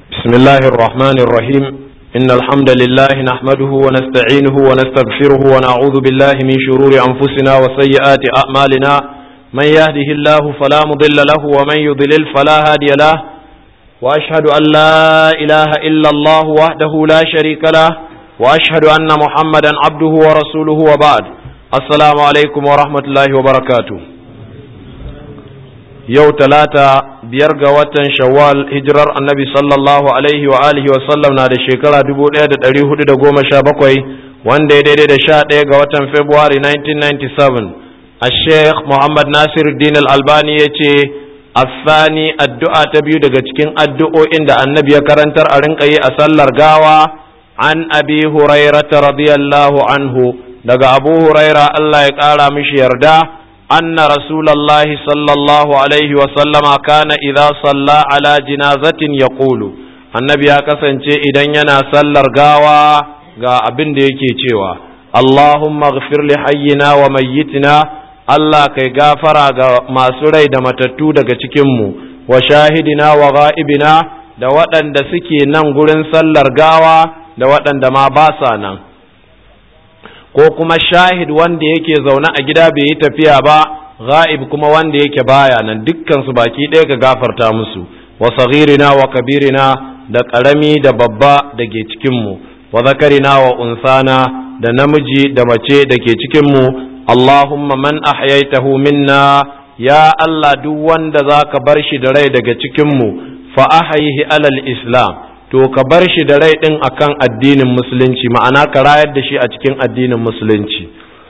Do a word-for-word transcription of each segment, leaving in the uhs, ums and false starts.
بسم الله الرحمن الرحيم إن الحمد لله نحمده ونستعينه ونستغفره ونعوذ بالله من شرور أنفسنا وسيئات أعمالنا من يهده الله فلا مضل له ومن يضلل فلا هادي له وأشهد أن لا إله إلا الله وحده لا شريك له وأشهد أن محمدا عبده ورسوله وبعد السلام عليكم ورحمة الله وبركاته. yau talata biyar ga watan shawwal hijirar annabi sallallahu alaihi wa alihi wa sallam na da shekara dubu ɗaya da ɗari hudu da goma sha bakwai wanda ya daidai da sha ɗaya ga watan february nineteen ninety-seven a sheikh muhammad nasiruddin al-albani ya ce asani addu'a ta biyu daga cikin addu'o'in da annabi ya karantar a rinka yi a sallar gawa an abi hurairata radiyallahu anhu daga abu huraira Allah ya ƙara mishi yarda أن رسول الله صلى الله عليه وسلم كان إذا صلى على جنازة يقول النبي أكسن إذن ينا صلى رقاوة قا أبن ديكي تيوا اللهم اغفر لحينا وميتنا الله كي غافر ما سري دمتتو دك تكمو وشاهدنا وغائبنا da waɗanda suke nan gurin sallar gawa da waɗanda ma ba sa nan ko kuma shahid wanda yake zaune a gida bai yi tafiya ba ghaib kuma wanda yake baya nan dukkan su baki ɗaya ka gafarta musu wa saghirina wa kabirina da ƙarami da babba da ke cikin mu wa zakarina wa unsana da namiji da mace da ke cikin mu Allahumma man ahyaytahu minna ya Allah duk wanda zaka bar shi da rai daga cikin mu fa ahyihi alal islam to ka bar shi da rai ɗin akan addinin musulunci ma'ana ka rayar da shi a cikin addinin musulunci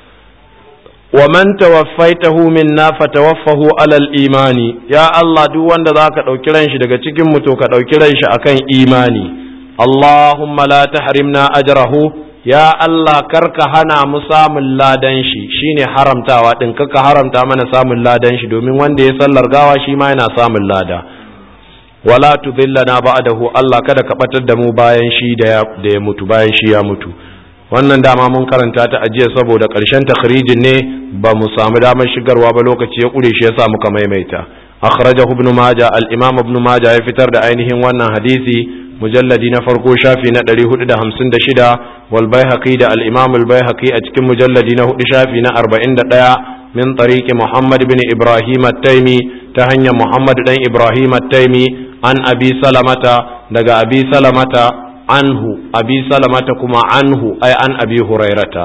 wa man tawaffaitahu minna fatawaffahu alal imani ya Allah duk wanda zaka dauki ran shi daga cikin mu to ka dauki ran shi akan imani Allahumma la tahrimna ajrahu ya Allah karka hana mu samun ladan shi shine haramtawa din kaka haramta mana samun ladan shi domin wanda ya sallar gawa shi ma yana samun lada wala tudillana ba'dahu Allah kada ka batar da mu bayan shi da ya da ya mutu bayan shi ya mutu wannan dama mun karanta ta ajiya saboda karshen takhrijin ne ba mu samu damar shigarwa ba lokaci ya kure shi yasa muka maimaita akhrajahu ibn majah al-imam ibn majah ya fitar da ainihin wannan hadisi mujalladi na farko shafi na ɗari hudu da hamsin da shida wal baihaqi da al-imam al-baihaqi a cikin mujalladi na hudu shafi na arba'in da ɗaya min tariqi muhammad ibn ibrahim at-taimi ta hanyar muhammad dan ibrahim at-taimi an abi salamata daga abi salamata anhu abi salamata kuma anhu ai an abi hurairata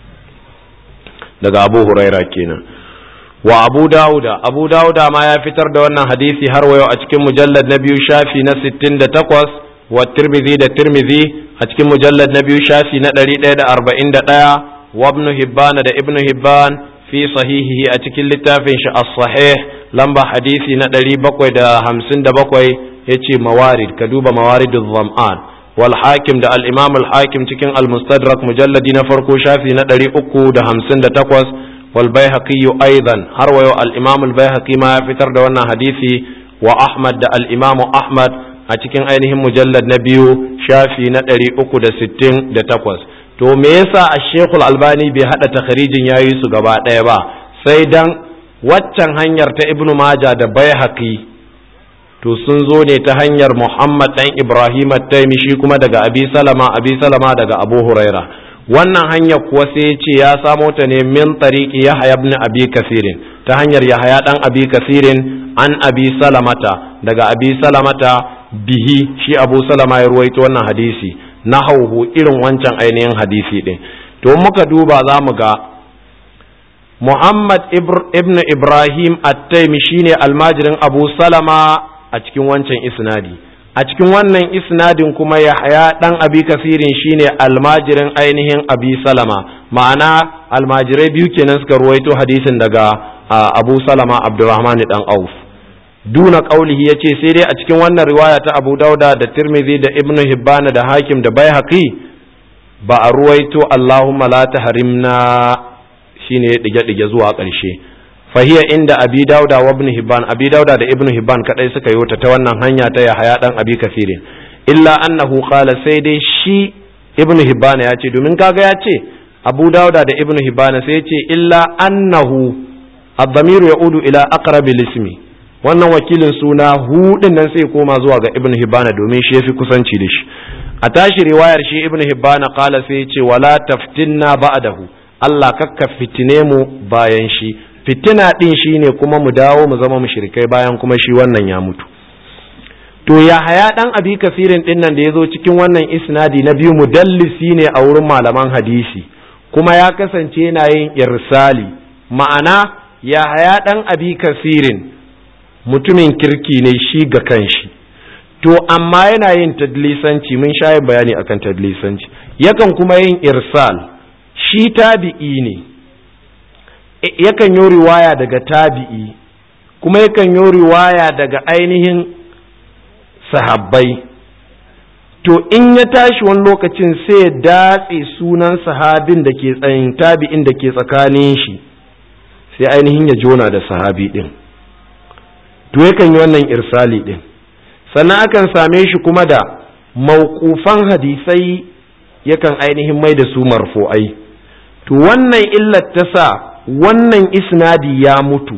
daga abu huraira kenan wa abu dauda abu dauda ma ya fitar da wannan hadisi har wayo a cikin mujallad na biyu shafi na sittin da takwas wa tirmidhi da tirmidhi a cikin mujallad na biyu shafi na ɗari ɗaya da arba'in da ɗaya wa ibn hibban da ibn hibban fi sahihihi a cikin littafin shi as-sahih lamba hadisi na ɗari bakwai da hamsin da bakwai ya ce mawarid ka duba mawaridul zam'an wal hakim da al-imam al-hakim cikin al-mustadrak mujalladi na farko shafi na ɗari uku da hamsin da takwas wal baihaqi aidan har wayo al-imam al-baihaqi ma ya fitar da wannan hadisi wa ahmad da al-imam ahmad a cikin ainihin mujallad na biyu shafi na ɗari uku da sittin da takwas to me yasa ash-shaykh al-albani bai hada takharijin yayi su gaba ɗaya ba sai dan waccan hanyar ta ibnu maja da baihaqi to sun zo ne ta hanyar muhammad dan ibrahim at-taimi shi kuma daga abi salama abi salama daga abu huraira wannan hanyar kuwa sai ya ce ya samo ta ne min tariqi yahya ibn abi kasirin ta hanyar yahya dan abi kasirin an abi salamata daga abi salamata bihi shi abu salama ya ruwaito wannan hadisi nahawhu irin wancan ainihin hadisi din to muka duba za mu ga Muhammad ibn Ibrahim at-Taimi shine almajirin Abu Salama a cikin wancan isnadi a cikin wannan isnadin kuma Yahya dan Abi Kasirin shine almajirin ainihin Abi Salama ma'ana almajirai biyu kenan suka ruwaito hadisin daga Abu Salama Abdurrahman dan Auf duna qaulihi yace sai dai a cikin wannan riwaya ta Abu Dauda da Tirmidhi da Ibn Hibban da Hakim da Baihaqi ba a ruwaito Allahumma la tahrimna shine ya dige-dige zuwa ƙarshe fahiya inda abi dauda wa ibn hibban abi dauda da ibn hibban kadai suka yi ta wannan hanya ta yahaya dan abi kasirin illa annahu qala sai dai shi ibn hibban ya ce domin kaga ya ce abu dauda da ibn hibban sai ya ce illa annahu ad-damiru yaudu ila aqrabil ismi wannan wakilin suna hu din nan sai koma zuwa ga ibn hibbana domin shi yafi kusanci da shi. A tashi riwayar shi ibn hibbana qala sai ce wala taftinna ba'dahu, Allah kakka fitine mu bayan shi. Fitina din shine kuma mu dawo mu zama mushrikai bayan kuma shi wannan ya mutu. To ya haya dan abi kasirin din nan da yazo cikin wannan isnadi na biyu mudallisi ne a wurin malaman hadisi, kuma ya kasance yana yin irsali. Ma'ana ya haya dan abi kasirin mutumin kirki ne shi ga kanshi, to amma yana yin tadlisanci, mun sha yin bayani akan tadlisanci, yakan kuma yin irsal. Shi tabi'i ne, yakan yi riwaya daga tabi'i, kuma yakan yi riwaya daga ainihin sahabbai. To in ya tashi wani lokacin sai ya datse sunan sahabin da ke tsayin tabi'in da ke tsakanin shi, sai ainihin ya jona da sahabi din. To yakan yi wannan irsali din. Sannan akan same shi kuma da mauqufan hadisai, yakan ainihin mai da su marfu'ai. To wannan illar ta sa wannan isnadi ya mutu,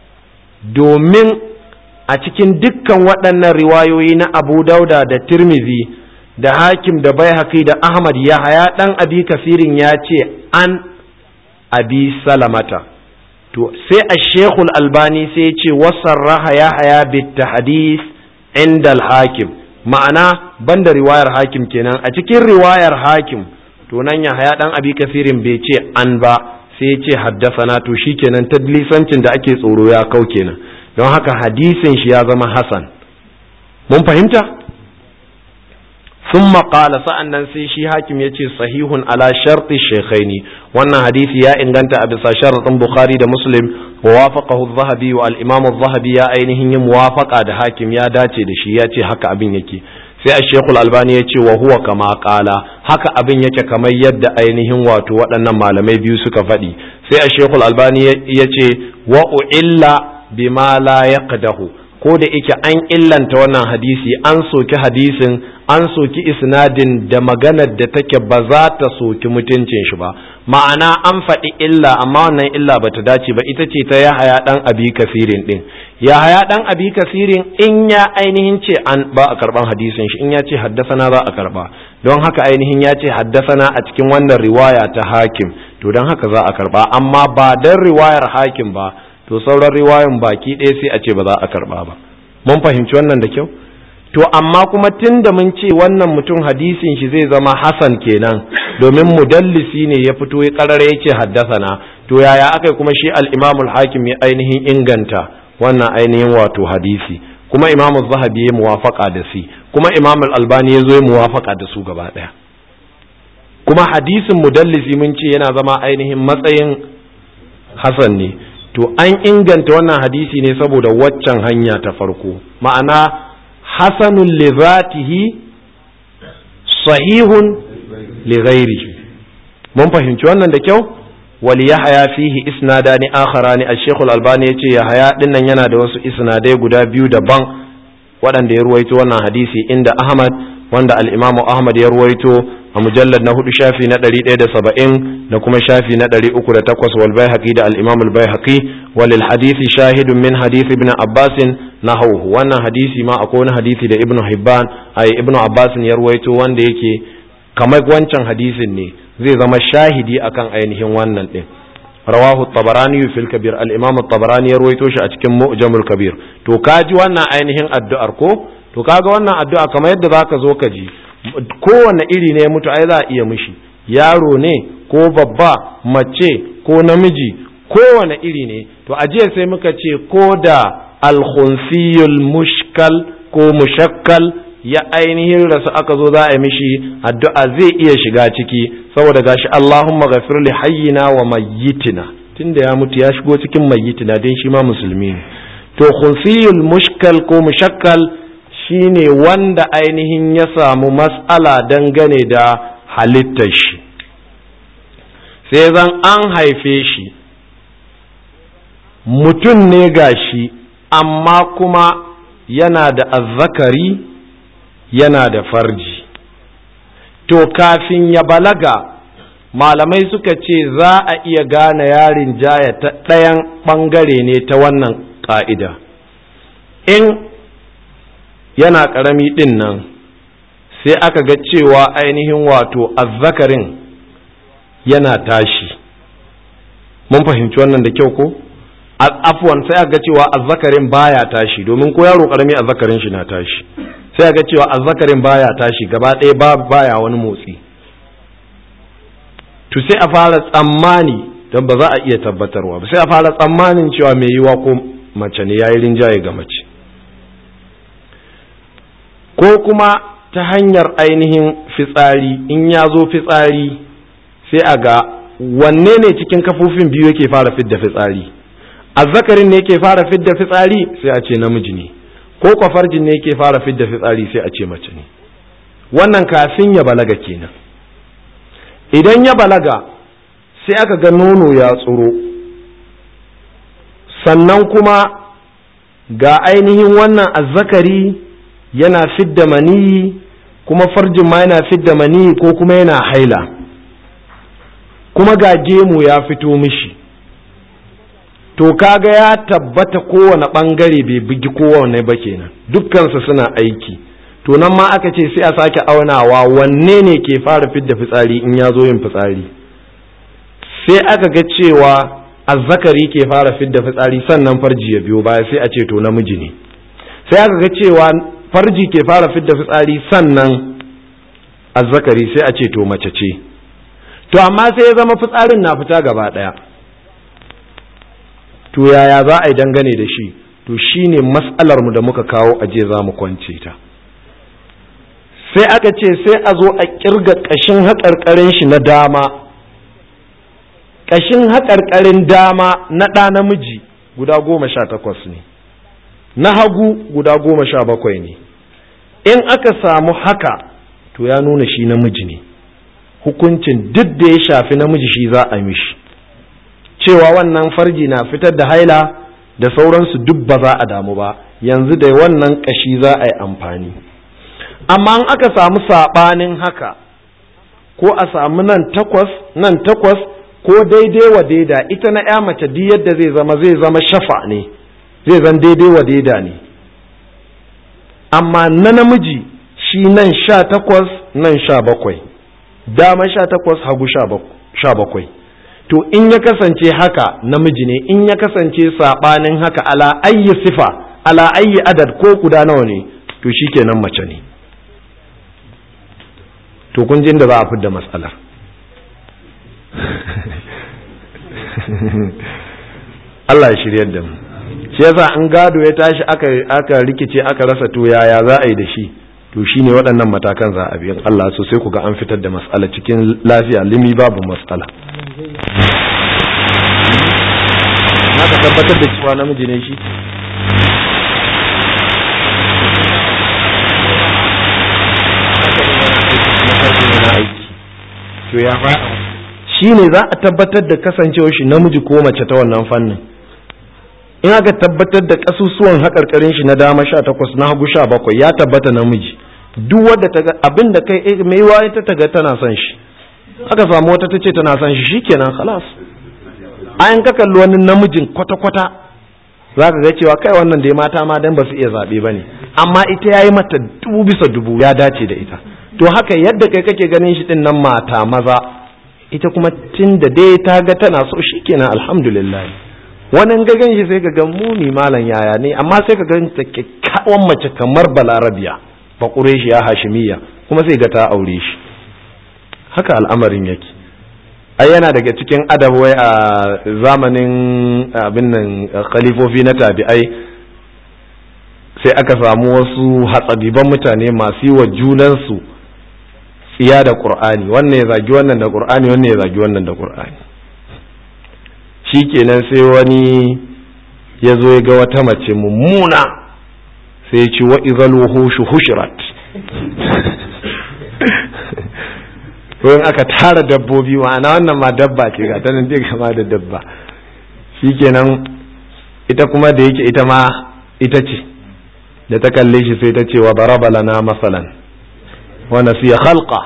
domin a cikin dukkan waɗannan riwayoyi na Abu Dauda da Tirmidhi da Hakim da Baihaqi da Ahmad, Yahaya dan Abi Kasirin ya ce an Abi Salamata. To sai Ash-Sheikhul Albani sai ya ce wasarraha Yahaya bit tahdith inda al-Hakim, ma'ana banda riwayar Hakim kenan. A cikin riwayar Hakim to nan Yahaya dan Abi Kasirin bai ce an ba, sai ya ce haddasana. To shikenan tadlisancin da ake tsoro ya kau kenan, don haka hadisin shi ya zama hasan. Mun fahimta? Thumma qala, sa'annan sai shi Hakim yace sahihun ala sharti shaykhaini, wannan hadisi ya inganta a bisa sharadin Bukhari da Muslim, wa wafaqahu adh-Dhahabi, wa al-Imam adh-Dhahabi ya ainihin yin muwafaqa da Hakim, ya dace da shi, ya ce haka abin yake. Sai Ash-Sheikhul Albani ya ce wa huwa kama qala, haka abin yake kamar yadda ainihin wato waɗannan malamai biyu suka faɗi. Sai Ash-Sheikhul Albani ya ce wa u'illa bima la yaqdahu, ko da yake an illanta wannan hadisi, an soki hadisin, an soki isnadin da maganar da take ba za ta soki mutuncin shi ba. Ma'ana an faɗi illa, amma wannan illa ba ta dace ba, ita ce ta Yahaya dan Abi Kasirin din. Yahaya dan Abi Kasirin in ya ainihin ce an ba a karban hadisin shi, in ya ce haddasana za a karba, don haka ainihin ya ce haddasana a cikin wannan riwaya ta Hakim, to don haka za a karba. Amma ba dan riwayar Hakim ba, to sauran riwayan baki ɗaya sai a ce ba za a karba ba. Mun fahimci wannan da kyau? To amma kuma tunda mun ce wannan mutum hadisin shi zai zama hasan kenan, domin mudallisi ne ya fito ya karare ya ce haddasana, to yaya aka kuma shi al-Imam al-Hakim ya ainihin inganta wannan ainihin wato hadisi, kuma Imam az-Zahabi ya muwafaqa da shi, kuma Imam al-Albani ya zo ya muwafaqa da su gaba daya. Kuma hadisin mudallisi mun ce yana zama ainihin matsayin hasan ne. To an inganta wannan hadisi ne saboda waccan hanya ta farko, ma'ana hasanun li zatihi sahihun li ghairihi. Mun fahimci wannan da kyau? Wal Yahya fihi isnadani akharani, al-Sheikh al-Albani yace Yahya din nan yana da wasu isnadai guda biyu daban waɗanda ya ruwaito wannan hadisi, inda Ahmad, wanda al-Imam Ahmad ya ruwaito a mujallad na hudu shafi na ɗari ɗaya da saba'in da kuma shafi na ɗari uku da takwas, wal Baihaqi da al-Imam al-Baihaqi, walil hadisi shahidun min hadisi ibn Abbas nahawhu. Wannan hadisi ma akwai wani hadisi da Ibn Hibban ai Ibn Abbas ya ruwaito wanda yake kamar wancan hadisin ne, zai zama shahidi akan ainihin wannan din. Rawahu at-Tabarani fil Kabir, al-Imam at-Tabarani ya ruwaito shi a cikin Mu'jamul Kabir. To kaji wannan ainihin addu'ar ko? To kaga wannan addu'a kamar yadda zaka zo ka ji, kowane iri ne ya mutu ai za a iya mishi, yaro ne ko babba, mace ko namiji, kowane iri ne. To a jiya sai muka ce ko da al-khunsiyul mushkal ko mushakkal ya ainihin rasu aka zo za a yi mishi addu'a zai iya shiga ciki, saboda gashi Allahumma ghafir li hayyina wa mayyitina, tunda ya mutu ya shigo cikin mayyitina dan shi ma musulmi ne. To khunsiyul mushkal ko mushakkal shine wanda ainihin ya samu mas'ala dangane da halittar shi, sai zan an haife shi mutum ne gashi, amma kuma yana da azzakari yana da farji. To kafin ya balaga malamai suka ce za a iya gane yarin jaya ta ɗayan ɓangare ne ta wannan ƙa'ida. in yana ƙarami ɗin nan sai aka ga cewa ainihin wato azzakarin yana tashi, mun fahimci wannan da kyau ko? Afwan, sai aka ga cewa azzakarin baya tashi, domin ko yaro ƙarami azzakarin shi na tashi, sai aka ga cewa azzakarin baya tashi gaba ɗaya baya wani motsi, to sai a fara tsammani, don ba za a iya tabbatarwa ba, sai a fara tsammanin cewa mai yiwa ko mace ne yayi rinjaye ga mace, ko kuma ta hanyar ainihin fitsari, in ya zo fitsari sai a ga wanne ne cikin kafofin biyu yake fara fidda fitsari, azzakarin ne yake fara fidda fitsari sai a ce namiji ne, ko kwafarjin ne yake fara fidda fitsari sai a ce mace ne. Wannan kafin ya balaga kenan. Idan ya balaga sai aka ga nono ya tsuro, sannan kuma ga ainihin wannan azzakari yana fidda maniyi, kuma farjin ma yana fidda maniyi ko kuma yana haila, kuma ga gemu ya fito mishi, to kaga ya tabbata kowane ɓangare bai bugi kowane ba kenan, dukkansu suna aiki. To nan ma aka ce sai a sake aunawa wanne ne ke fara fidda fitsari in ya zo yin fitsari, sai aka ga cewa azzakari ke fara fidda fitsari sannan farji ya biyo baya, sai a ce to namiji ne. Sai aka ga cewa farji ke fara fidda fitsari sannan azzakari, sai a ce to mace ce. To amma sai ya zama fitsarin na fita gaba ɗaya, to yaya za a yi dangane da shi? To shine mas'alar mu da muka kawo aje za mu kwance ta. Sai aka ce sai a zo a kirga ƙashin haƙarƙarin shi na dama, ƙashin haƙarƙarin dama na ɗa namiji guda goma sha takwas ne, na hagu guda goma sha bakwai ne. In aka samu haka to ya nuna shi namiji ne, hukuncin duk da ya shafi namiji shi za a mishi, cewa wannan farji na fitar da haila da sauransu duk ba za a damu ba, yanzu da wannan ƙashi za a yi amfani. Amma in aka samu saɓanin haka, ko a samu nan takwas nan takwas, ko daidai wa daida, ita na ya mace duk yadda zai zama zai zama shafa ne, zai zan daidai wa daida ne, amma na namiji shi nan sha takwas nan sha bakwai, dama sha takwas hagu sha bakwai. To in ya kasance haka namiji ne, in ya kasance saɓanin haka ala ayyi sifa ala ayyi adad ko guda nawa ne, to shikenan mace ne. To kun jin da za a fidda matsalar. Allah ya shiryar da mu. Shi yasa an gado ya tashi aka aka rikice aka rasa to yaya za a yi da shi, to shine waɗannan matakan za a bi. Allah so sai ku ga an fitar da matsala cikin lafiya, limi babu matsala. Na ka tabbatar da cewa namiji ne shi. To ya fa shi ne za a tabbatar da kasancewar shi namiji ko mace ta wannan fannin. In aka tabbatar da kasusuwan haƙarƙarin shi na dama sha takwas na hagu sha bakwai ya tabbata namiji, duk wadda ta ga abin da kai mai waye ta taga tana son shi, aka samu wata ta ce tana son shi, shikenan khalas. Ayan ka kalli wani namijin kwata-kwata za ka ga cewa kai wannan da mata ma dan ba su iya zaɓe ba ne, amma ita ya yi mata dubu bisa dubu ya dace da ita. To haka yadda kai kake ganin shi din nan mata maza, ita kuma tun da dai ta ga tana so shikenan alhamdulillah. Wani ga gan shi sai ka ga mumi malam yaya ne, amma sai ka gan ta kyakkyawan mace kamar balarabiya ba ƙureshi ya hashimiyya, kuma sai ga ta aure shi. Haka al'amarin yake. Ai yana daga cikin adab wai a zamanin abin nan khalifofi na tabi'ai, sai aka samu wasu hatsadiban mutane masu yi wa junansu tsiya da Qur'ani, wannan ya zagi wannan da Qur'ani, wannan ya zagi wannan da Qur'ani. Shikenan sai wani ya zo ya ga wata mace mummuna, sai ya ce wa idhal wuhushu hushrat. Wurin aka tara dabbobi, ma'ana wannan ma dabba ce, ga ta nan dai kama da dabba. Shikenan ita kuma da yake ita ma ita ce, da ta kalle shi sai ta ce wa daraba lana masalan wa nasiya khalqa.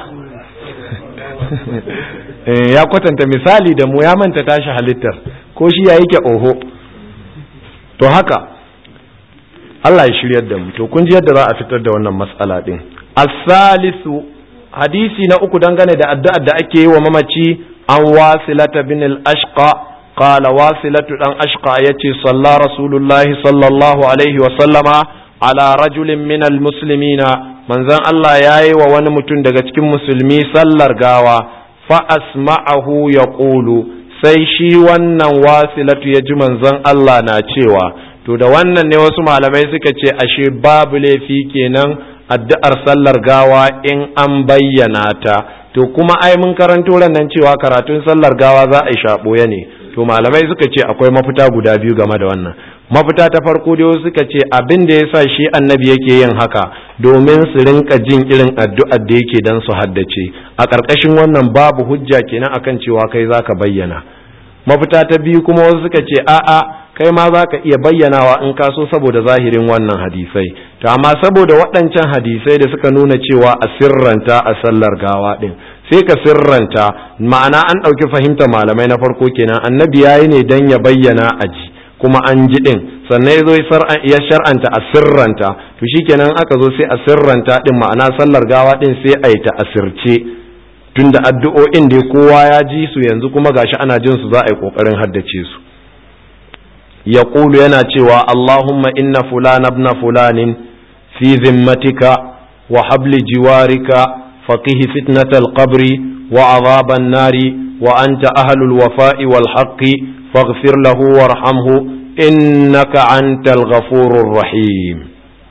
Ya kwatanta misali da mu, ya manta tashi halittar, ko shi ya yake oho. To haka Allah ya shiryar da mu. To kun ji yadda za a fitar da wannan mas'ala din. As-salisu, hadisi na uku dangane da addu'ar da ake yi wa mamaci, an Wasilata bin al-Ashqa qala Wasilatu dan Ashqa yace salla Rasulullahi sallallahu alaihi wa sallama ala rajulin min al-muslimina, manzon Allah yayi wa wani mutum daga cikin musulmi sallar gawa, fa asma'ahu yaqulu, sai shi wannan Wasilatu ya ji manzon Allah na cewa, to da wannan ne wasu malamai suka ce ashe babu laifi kenan addu'ar sallar gawa in an bayyana ta. To kuma ai mun karanto nan cewa karatun sallar gawa za a yi shaɓoye ne. To malamai suka ce akwai mafita guda biyu game da wannan. Mafita ta farko dai suka ce abin da yasa shi annabi yake yin haka domin su rinka jin irin addu'ar da yake dan su haddace. A ƙarƙashin wannan babu hujja kenan akan cewa kai zaka bayyana. Mafita ta biyu kuma wasu suka ce a'a kai ma za ka iya bayyanawa in ka so saboda zahirin wannan hadisai. To amma saboda waɗancan hadisai da suka nuna cewa a sirranta a sallar gawa ɗin, sai ka sirranta, ma'ana an ɗauki fahimta malamai na farko kenan, annabi ya yi ne don ya bayyana a ji kuma an ji ɗin, sannan ya zo ya shar'anta a sirranta. To shi kenan aka zo sai a sirranta ɗin, ma'ana sallar gawa ɗin sai a yi ta asirce, tunda addu'o'in da kowa ya ji su yanzu kuma gashi ana jin su za a yi ƙoƙarin haddace su. يقول yana cewa Allahumma inna fulana ibn fulanin fi zimmatika wa habli jiwarika faqih fitnatal qabri wa adhaban nari wa anta ahlul wafa'i wal haqqi faghfir lahu warhamhu innaka antal ghafurur rahim.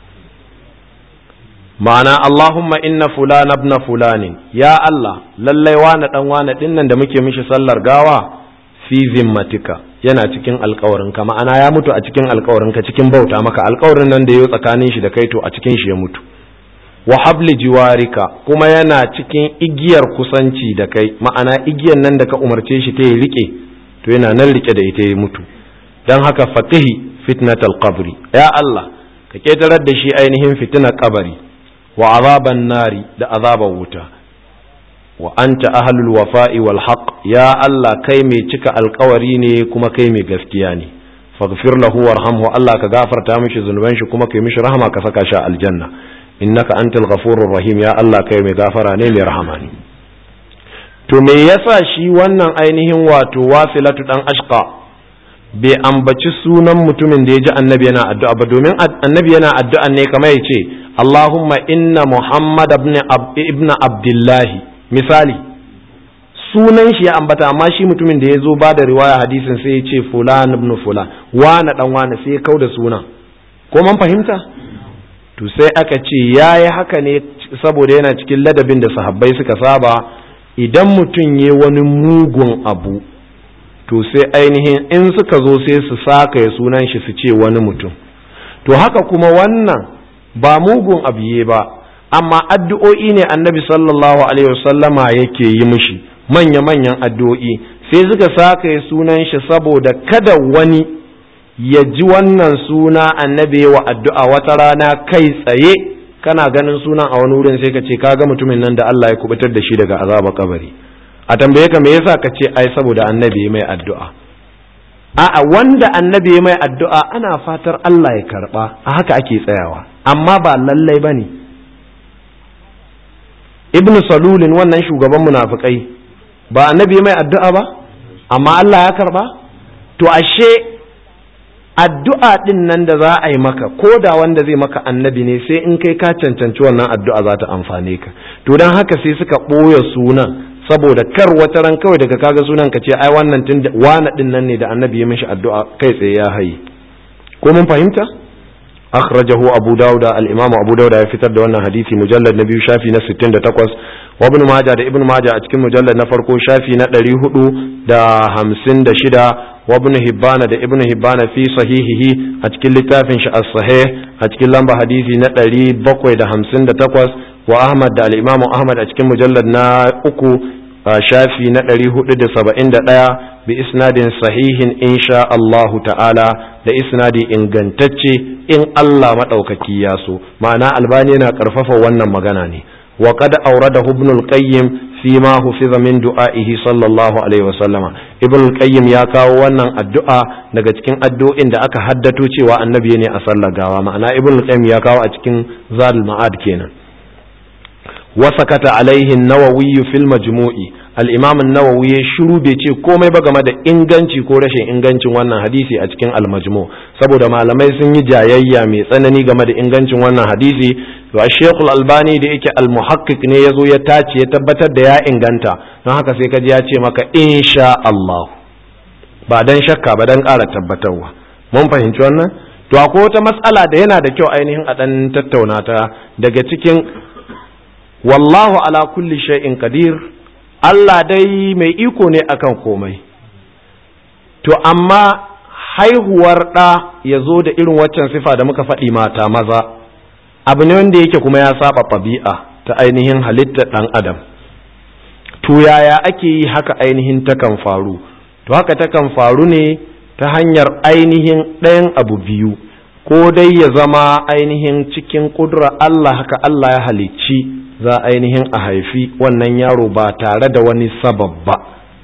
ma'ana Allahumma inna fulana ibn fulanin, ya Allah lallai wani dan wani dinnan da muke mishi sallar gawa fi zimmatika yana cikin alkawarinka, ma'ana ya mutu a cikin alkawarinka, cikin bauta maka, alkawarin nan da yayi tsakanin shi da kai to a cikin shi ya mutu. Wa habli jiwarika, kuma yana cikin igiyar kusanci da kai, ma'ana igiyar nan da ka umarce shi ta yi rike to yana nan rike da ita ya mutu. Dan haka faqihi fitnatal qabri, ya Allah ka ketarar da shi ainihin fitinar kabari, wa azaban nari, da azaban wuta. wa anta ahlul wafa'i wal haqq, ya Allah kai mai cika alkawari ne kuma kai mai gaskiya ne. faghfir lahu warhamhu, Allah ka gafarta mishi zunuban shi kuma kai mishi rahama ka saka shi aljanna. innaka antal ghafurur rahim, ya Allah kai mai gafara ne mai rahama ne. to me yasa shi wannan ainihin wato Wasilatu dan Ashqa bai ambaci sunan mutumin da ya ji annabi yana addu'a ba, domin annabi yana addu'a ne kamar ya ce Allahumma inna Muhammad ibn Abdullahi, misali sunan shi ya ambata, amma shi mutumin da ya zo ba da riwaya hadisin sai ya ce fulan ibn fulan, wane dan wane, sai ya kauda sunan. Ko man fahimta? To sai aka ce yayi haka ne saboda yana cikin ladabin da sahabbai suka saba, idan mutum ya wani mugun abu to sai ainihin in suka zo sai su saka ya sunan shi su ce wani mutum. To haka kuma wannan ba mugun abu ye ba, amma addu'o'i ne annabi sallallahu alaihi wasallama yake yi mishi, manya-manyan addu'o'i, sai suka saka ya sunan shi saboda kada wani ya ji wannan suna annabi wa addu'a wata rana kai tsaye kana ganin sunan a wani wurin sai ka ce kaga mutumin nan da Allah ya kubutar da shi daga azaba kabari. A tambaye ka me yasa ka ce ai saboda annabi mai addu'a. A'a, wanda annabi mai addu'a ana fatar Allah ya karba, a haka ake tsayawa, amma ba lallai bane. Ibn Salulin wannan shugaban munafikai ba annabi mai addu'a ba, amma Allah ya karba. To ashe addu'a din nan da za a yi maka, ko da wanda zai maka annabi ne, sai in kai ka cancanci wannan addu'a za ta amfane ka. To don haka sai suka ɓoye sunan, saboda kar wata ran kawai daga kaga sunan ka ce ai wannan tun wani din nan ne da annabi ya mishi addu'a kai tsaye ya hayi. Ko mun fahimta? akhrajahu abu dauda, al-imam abu dauda ya fitar da wannan hadisi mujallad na biyu shafi na sittin da takwas, wa ibn majah da ibn majah a cikin mujallad na farko shafi na ɗari hudu da hamsin da shida, wa ibn hibban da ibn hibban fi sahihihi a cikin littafin shi as-sahih a cikin lamba hadisi na ɗari bakwai da hamsin da takwas, wa ahmad da al-imam ahmad a cikin mujallad na uku shafi na ɗari hudu da saba'in da ɗaya bi isnadin sahihin insha Allahu ta'ala, da isnadi ingantacce in Allah maɗaukaki ya so. Ma'ana albani yana ƙarfafa wannan magana ne, wa qad awradahu ibn al-qayyim fi ma hufiza min du'a'ihi sallallahu alaihi wasallama. ibn al-qayyim ya kawo wannan addu'a daga cikin addu'o'in da aka haddato cewa annabi ne a sallar gawa, ma'ana ibn al-qayyim ya kawo a cikin zadul ma'ad kenan. wa sakata alaihi an-nawawi fil majmu'i, al-imam an-nawawi ya shiru bai ce komai ba game da inganci ko rashin ingancin wannan hadisi a cikin al-majmu', saboda malamai sun yi jayayya mai tsanani game da ingancin wannan hadisi. to Sheikh al-Albani da yake al-muhaqqiq ne yazo ya tace ya tabbatar da ya inganta, don haka sai kaji ya ce maka insha Allah, ba dan shakka ba dan ƙara tabbatarwa. mun fahimci wannan. to akwai wata mas'ala da yana da kyau ainihin a dan tattauna ta daga cikin wallahu ala kulli shay'in qadir, Allah dai mai iko ne akan komai. To amma haihuwar ɗa ya zo da irin waccan sifa da muka faɗi mata maza, abu ne wanda yake kuma ya saba ɗabi'a ta ainihin halittar ɗan adam. To yaya ake yi haka ainihin takan faru? To haka takan faru ne ta hanyar ainihin ɗayan abu biyu, ko dai ya zama ainihin cikin ƙudura Allah, haka Allah ya halicci za ainihin a haifi wannan yaro ba tare da wani sabab ba,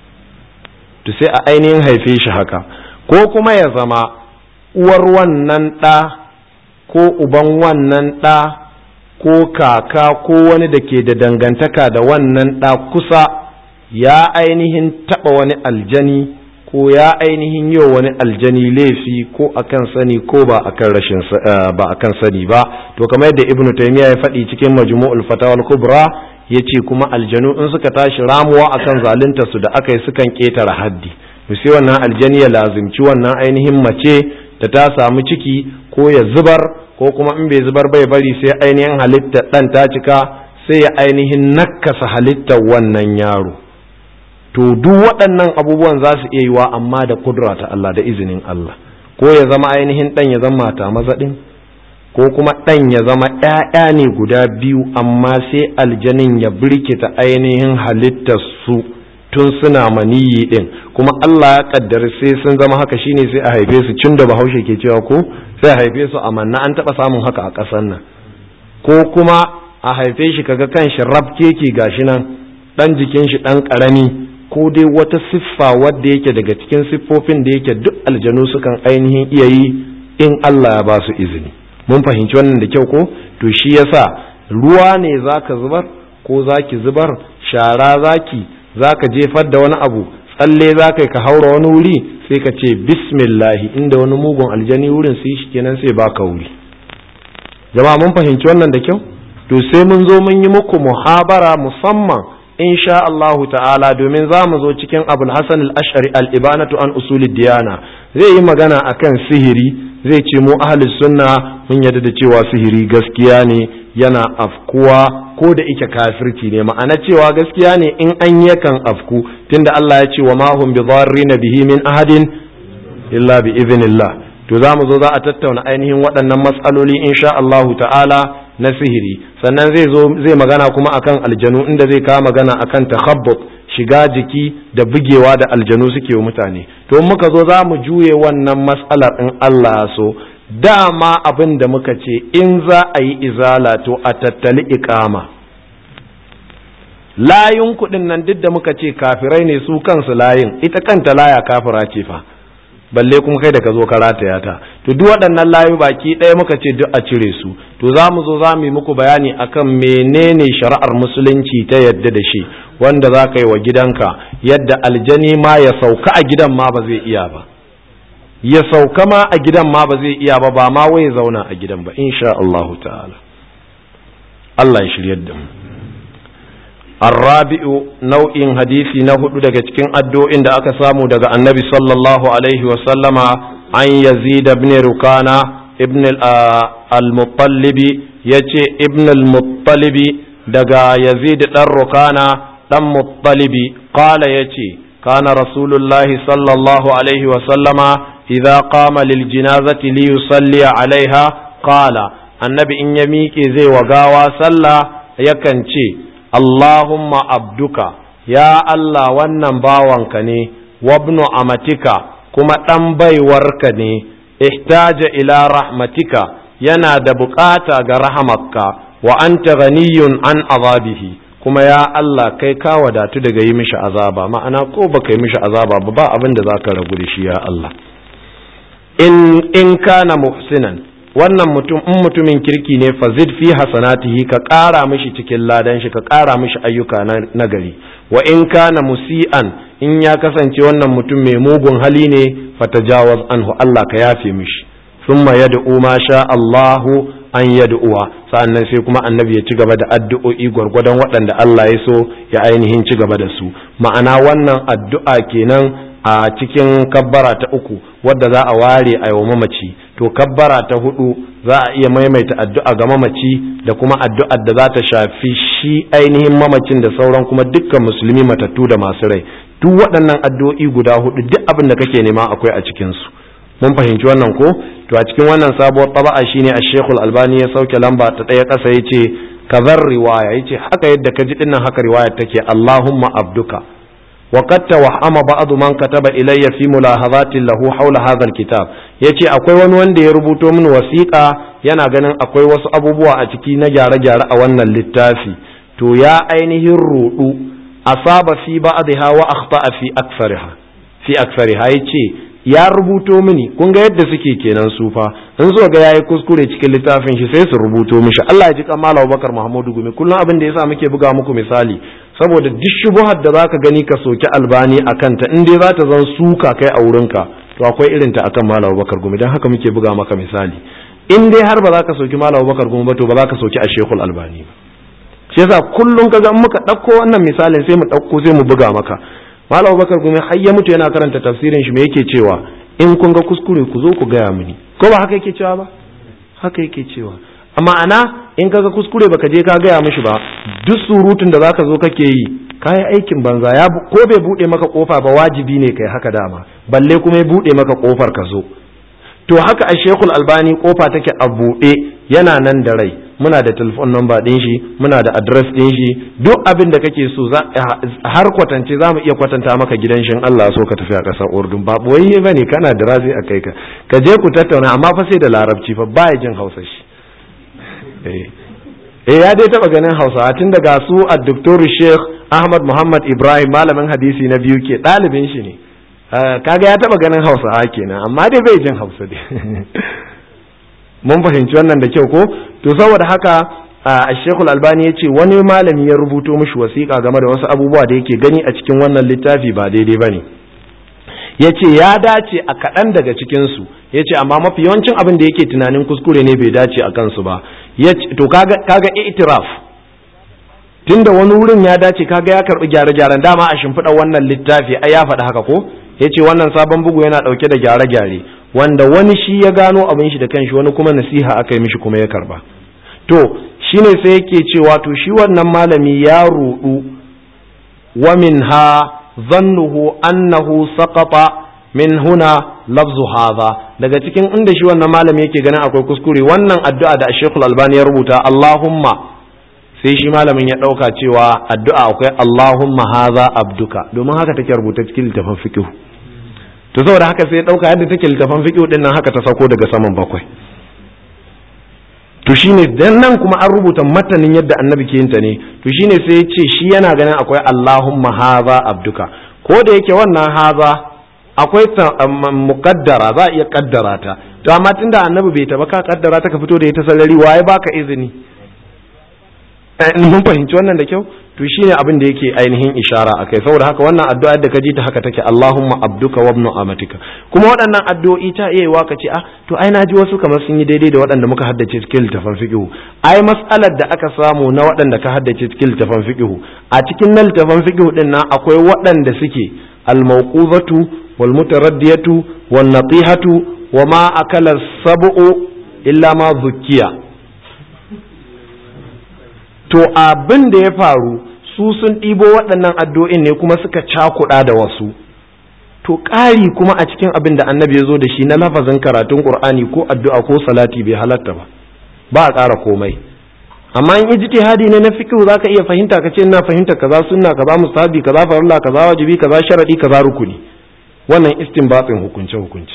to sai a ainihin haife shi haka. Ko kuma ya zama uwar wannan ɗa ko uban wannan ɗa ko kaka ko wani da ke da dangantaka da wannan ɗa kusa ya ainihin taɓa wani aljani ko ya ainihin yau wani aljani laifi ko akan sani ko ba akan rashin ba akan sani ba. To kamar yadda Ibn Taymiyyah ya faɗi cikin Majmu'ul Fatawa al-Kubra, yace kuma aljanu in suka tashi ramuwa akan zalunta su da aka yi sukan ketare haddi, to sai wannan aljani ya lazimci wannan ainihin mace da ta samu ciki ko ya zubar, ko kuma in bai zubar bai bari sai ainihin halittar dan ta cika, sai ya ainihin nakasa halittar wannan yaro. To duk waɗannan abubuwan za su iya yiwa amma da kudura ta Allah, da izinin Allah. Ko ya zama ainihin ɗan ya zama mata maza ɗin, ko kuma ɗan ya zama ‘ya'ya ne guda biyu amma sai aljanin ya birkita ainihin halittar su tun suna maniyi ɗin, kuma Allah ya ƙaddari sai sun zama haka, shine sai a haife su, cin da Bahaushe ke cewa ko sai a haife su a manna. An taɓa samun haka a ƙasar nan. Ko kuma a haife shi kaga kan shi rafkeke gashi nan, ɗan jikin shi ɗan ƙarami, ko dai wata siffa wadda yake daga cikin siffofin da yake duk aljanu sukan ainihin iya yi in Allah ya ba su izini. Mun fahimci wannan da kyau ko? To shi yasa ruwa ne zaka zubar ko zaki zubar, shara zaki, zaka jefar da wani abu, tsalle zaka ka haura wani wuri, sai ka ce bismillah, inda wani mugun aljani wurin sai shi kenan sai baka wuri. Jama'a mun fahimci wannan da kyau? To sai mun zo mun yi muku muhabara musamman insha Allahu ta'ala, domin za mu zo cikin Abul Hasan al-Ash'ari al-Ibanatu an usulid diyana, zai yi magana akan sihiri, zai ce mu ahlus sunna mun yarda da cewa sihiri gaskiya ne, yana afkuwa ko da ike kafirci ne, ma'ana cewa gaskiya ne in an yakan afku, tunda Allah ya ce wa ma hum bidarrina bihi min ahadin illa bi idhnillah. To za mu zo za a tattauna ainihin waɗannan matsaloli insha Allahu ta'ala na sihiri. Sannan zai zo zai magana kuma akan aljanu, inda zai kawo magana akan takhabbut, shiga jiki da bugewa da aljanu suke wa mutane. To muka zo za mu juye wannan mas'alar in Allah ya so. Dama abin da muka ce in za a yi izala to a tattali iqama. Layin kuɗin nan duk da muka ce kafirai ne su kansu layin, ita kanta laya kafira ce fa, balle kuma kai da ka zo ka rataya ta. To duk waɗannan layu baki ɗaya muka ce duk a cire su. To za mu zo za mu yi muku bayani akan menene shari'ar musulunci ta yadda da shi, wanda za ka yi wa gidanka, yadda aljani ma ya sauka a gidan ma ba zai iya ba, ya sauka ma a gidan ma ba zai iya ba, ba ma wai ya zauna a gidan ba insha Allahu ta'ala. Allah ya shiryar da mu. الرابع نوع حديثي نهد daga cikin addu'o'in da aka samu daga Annabi sallallahu alaihi wa sallama an Yazid ibn Rukana ibn al-Muttalib, yace ibn al-Muttalib daga Yazid dan Rukana dan Muttalib, qala yace kana rasulullahi sallallahu alaihi wa sallama idza qama lil janazati li yusalli alaiha qala, annabi in ya miƙe zai wagawa sallah yakan ce Allahumma abduka, ya Allah wannan bawanka ne, wabnu amatika kuma ɗan baiwarka ne, ihtaja ila rahmatika yana da bukata ga rahamakka, wa anta ghaniyun an azabihi kuma ya Allah kai ka wadatu daga yi mishi azaba ma'ana ko baka yi mishi azaba ba ba abin da zaka ragu da shi ya Allah in in kana muhsinan wannan mutum in mutumin kirki ne fazid fi hasanatihi ka ƙara mishi cikin ladan shi ka ƙara mishi ayyuka na gari wa in kana musian in ya kasance wannan mutum mai mugun hali ne fatajawaz anhu Allah ka yafe mishi thumma yad'u ma sha Allahu an yad'uwa sa'annan sai kuma annabi ya ci gaba da addu'o'i gwargwadon waɗanda Allah ya so ya ainihin ci gaba da su ma'ana wannan addu'a kenan a cikin kabbara ta uku wadda za a ware a yau mamaci to kabbara ta hudu za a iya maimaita addu'a ga mamaci da kuma addu'ar da za ta shafi shi ainihin mamacin da sauran kuma dukkan musulmi matattu da masu rai duk waɗannan addu'o'i guda hudu duk abin da kake nema akwai a cikin su mun fahimci wannan ko to a cikin wannan sabuwar taba'a shine Ash-Sheikh Al-Albani ya sauke lamba ta daya kasa yace kazar riwaya yace haka yadda ka ji dinnan haka riwaya take Allahumma abduka wa qad tawahhama ba'd man kataba ilayya fi mulahazatin lahu hawla hadha al-kitab yace akwai wani wanda ya rubuto min wasiqa yana ganin akwai wasu abubuwa a ciki na gyare-gyare a wannan littafi to ya ainihin rudu asaba fi ba'dha wa akhta'a fi akthariha fi akthariha yace ya rubuto mini kun ga yadda suke kenan su fa in so ga yayi kuskure cikin littafin shi sai su rubuto mishi Allah ya ji kamar Abubakar Muhammadu Gumi kullum abin da yasa muke buga muku misali saboda duk shubuhar da zaka gani ka soki Albani akan ta in dai za ta zan suka kai a wurinka to akwai irin ta akan Malam Abubakar Gumi dan haka muke buga maka misali in dai har ba za ka soki Malam Abubakar Gumi ba to ba za ka soki Ash-Sheikh Al-Albani ba shi yasa kullum kaga muka dauko wannan misalin sai mu dauko sai mu buga maka Malam Abubakar Gumi har ya mutu yana karanta tafsirin shi me yake cewa in kun ga kuskure ku zo ku gaya mini ko ba haka yake cewa ba haka yake cewa amma ana in kaga kuskure baka je ka gaya mishi ba duk surutun da zaka zo kake yi kai aikin banza ya ko bai bude maka kofa ba wajibi ne kai haka dama balle kuma ya bude maka kofar ka zo to haka a Sheikhul Albani kofa take a bude yana nan da rai muna da telephone number din shi muna da address din shi duk abin da kake so har kwatance zamu iya kwatanta maka gidan shin Allah so ka tafi a kasar Urdun ba boye bane kana da razi a kai ka ka je ku tattauna amma fa sai da larabci fa baya jin Hausa shi eh eh ya dai taba ganin Hausa tun daga su a Dr. Sheikh Ahmad Muhammad Ibrahim malamin hadisi na biyu ke dalibin shi ne kaga ya taba ganin Hausa kenan amma dai bai jin Hausa dai mun fahimci wannan da kyau ko to saboda haka Sheikh Al-Albani ya ce wani malami ya rubuto mishi wasiƙa game da wasu abubuwa da yake gani a cikin wannan littafi ba daidai bane ya ce ya dace a kaɗan daga cikinsu ya ce amma mafi yawancin abin da yake tunanin kuskure ne bai dace a kansu ba to kaga kaga itiraf tunda wani wurin ya dace kaga ya karɓi gyare-gyaren dama a shimfiɗa wannan littafi ai ya faɗi haka ko ya ce wannan sabon bugu yana ɗauke da gyare-gyare wanda wani shi ya gano abin shi da kanshi wani kuma nasiha aka yi mishi kuma ya karba to shine sai yake cewa to shi wannan malami ya rudu wa minha zannuhu annahu saqata min huna lafzu hadha daga cikin inda shi wannan malami yake ganin akwai kuskure wannan addu'a da Sheikh Al-Albani ya rubuta Allahumma sai shi malamin ya dauka cewa addu'a akwai Allahumma hadha abduka domin haka take rubuta cikin littafin fiqh to saboda haka sai dauka yadda take littafin fiqh din nan haka ta sako daga saman bakwai to shine dan nan kuma an rubuta matanin yadda annabi ke yin ta ne to shine sai ya ce shi yana ganin akwai Allahumma hadha abduka ko da yake wannan hadha akwai ta muqaddara za a iya kaddara ta to amma tunda annabi bai taba ka kaddara ta ka fito da ita salari waye baka izini mun fahimci wannan da kyau to shine abin da yake ainihin ishara akai saboda haka wannan addu'a da ka ji ta haka take Allahumma abduka wa ibnu amatika kuma waɗannan addu'o'i ta iya yiwa ka ce ah to ai naji wasu kamar sun yi daidai da waɗanda muka haddace cikin littafin fiqh ai mas'alar da aka samu na waɗanda ka haddace cikin littafin fiqh a cikin na littafin fiqh din nan akwai waɗanda suke al-mawquzatu wal mutaraddiyatu wan natihatu wa ma akala sab'u illa ma zukkiya to abin da ya faru su sun ɗibo waɗannan addu'o'in ne kuma suka cakuɗa da wasu to ƙari kuma a cikin abin da annabi ya zo da shi na lafazin karatun ƙur'ani ko addu'a ko salati bai halatta ba ba a ƙara komai amma in ijtihadi ne na fiqh zaka iya fahimta ka ce ina fahimta kaza sunna kaza mustahabi kaza farilla kaza wajibi kaza sharadi kaza rukuni wannan istinbatin hukunce hukunci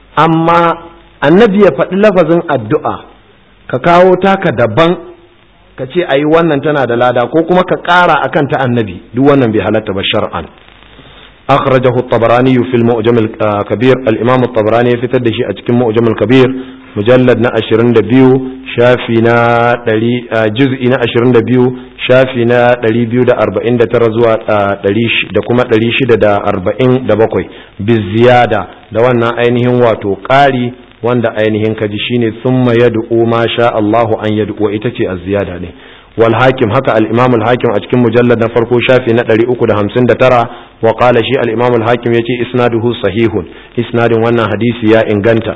amma annabi ya faɗi lafazin addu'a ka kawo taka daban ka ce ayi wannan tana da lada ko kuma ka ƙara akan ta annabi, duk wannan bai halatta ba shar'an. أخرجه الطبراني في المعجم الكبير. الإمام الطبراني في تدشي أتكلم معجم الكبير مجلد نا أشرين دبيو شافينا دلي جزءنا أشرين دبيو شافينا دلي بيو دا أربعين دا ترزوا دليش دا كما دليش دا أربعين دا بقوي بالزيادة دا وانا أينهم واتو قاري وانا أينهم كجشيني ثم يدعو ما شاء الله أن يدعو إتتي الزيادة دي. والحاكم هكا الإمام الحاكم أتكلم مجلد نفرقو شافي ندري أكو ده همسن ترى وقال شيء الإمام الحاكم يتي إسناده صحيح إسناد وانا حديث يا إنغانتا.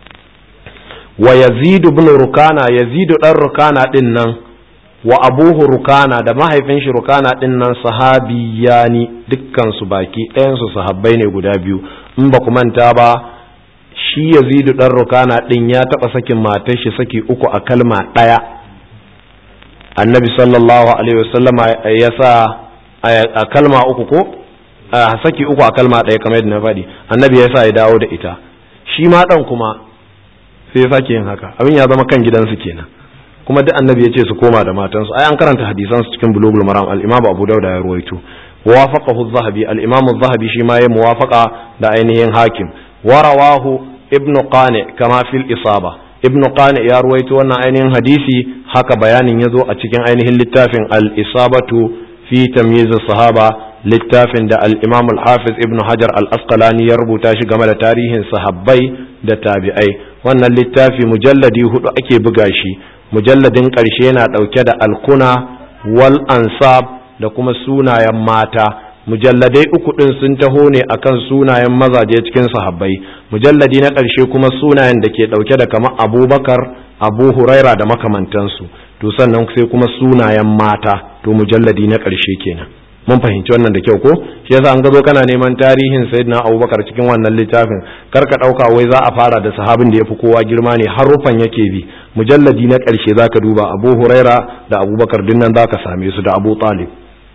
ويزيد بن ركانا يزيد الركانا دنن وأبوه ركانا ده ما هيفنش ركانا دنن صحابياني دكان سباكي أنسو صحابين قدابيو مبكو من تابا shi yazidu dan rukana din ya taba sakin matar shi saki uku a kalma daya. Annabi sallallahu alaihi wasallam ya sa a kalma uku ko a saki uku a kalma daya kamar yadda na faɗi, annabi ya sa ya dawo da ita. Shi ma dan kuma sai ya sake yin haka, abin ya zama kan gidansu kenan, kuma duk annabi ya ce su koma da matansu. Ai an karanta hadisan su cikin bulugul maram, al-imam Abu Dawud ya ruwaito. wafaqahu az-Zahabi, al-imam az-Zahabi shi ma ya muwafaqa da ainihin hakim. warawahu ibnu Qani kama fil isaba, ibnu Qani ya ruwaito wannan ainihin hadisi, haka bayanin yazo a cikin ainihin littafin al-isabatu fi tamyiz as-sahaba, littafin da al-imam al-hafiz ibnu Hajar al-Asqalani ya rubuta shi game da tarihin sahabbai da tabi'ai. Wannan littafi mujalladi hudu ake buga shi, mujalladin karshe yana dauke da al-kuna wal ansab da kuma sunayen mata. Mujalladai uku din sun taho ne akan sunayen mazaje cikin sahabbai, mujalladi na ƙarshe kuma sunayen da ke ɗauke da kamar Abubakar, Abu Huraira da makamantansu, to sannan sai kuma sunayen mata, to mujalladi na ƙarshe kenan. Mun fahimci wannan da kyau ko? Shi yasa an gazo kana neman tarihin Sayyidina Abubakar cikin wannan littafin, kar ka ɗauka wai za a fara da sahabin da yafi kowa girma ne, harufan yake bi. Mujalladi na ƙarshe zaka duba Abu Huraira da Abubakar dinnan zaka same su, da Abu Talib.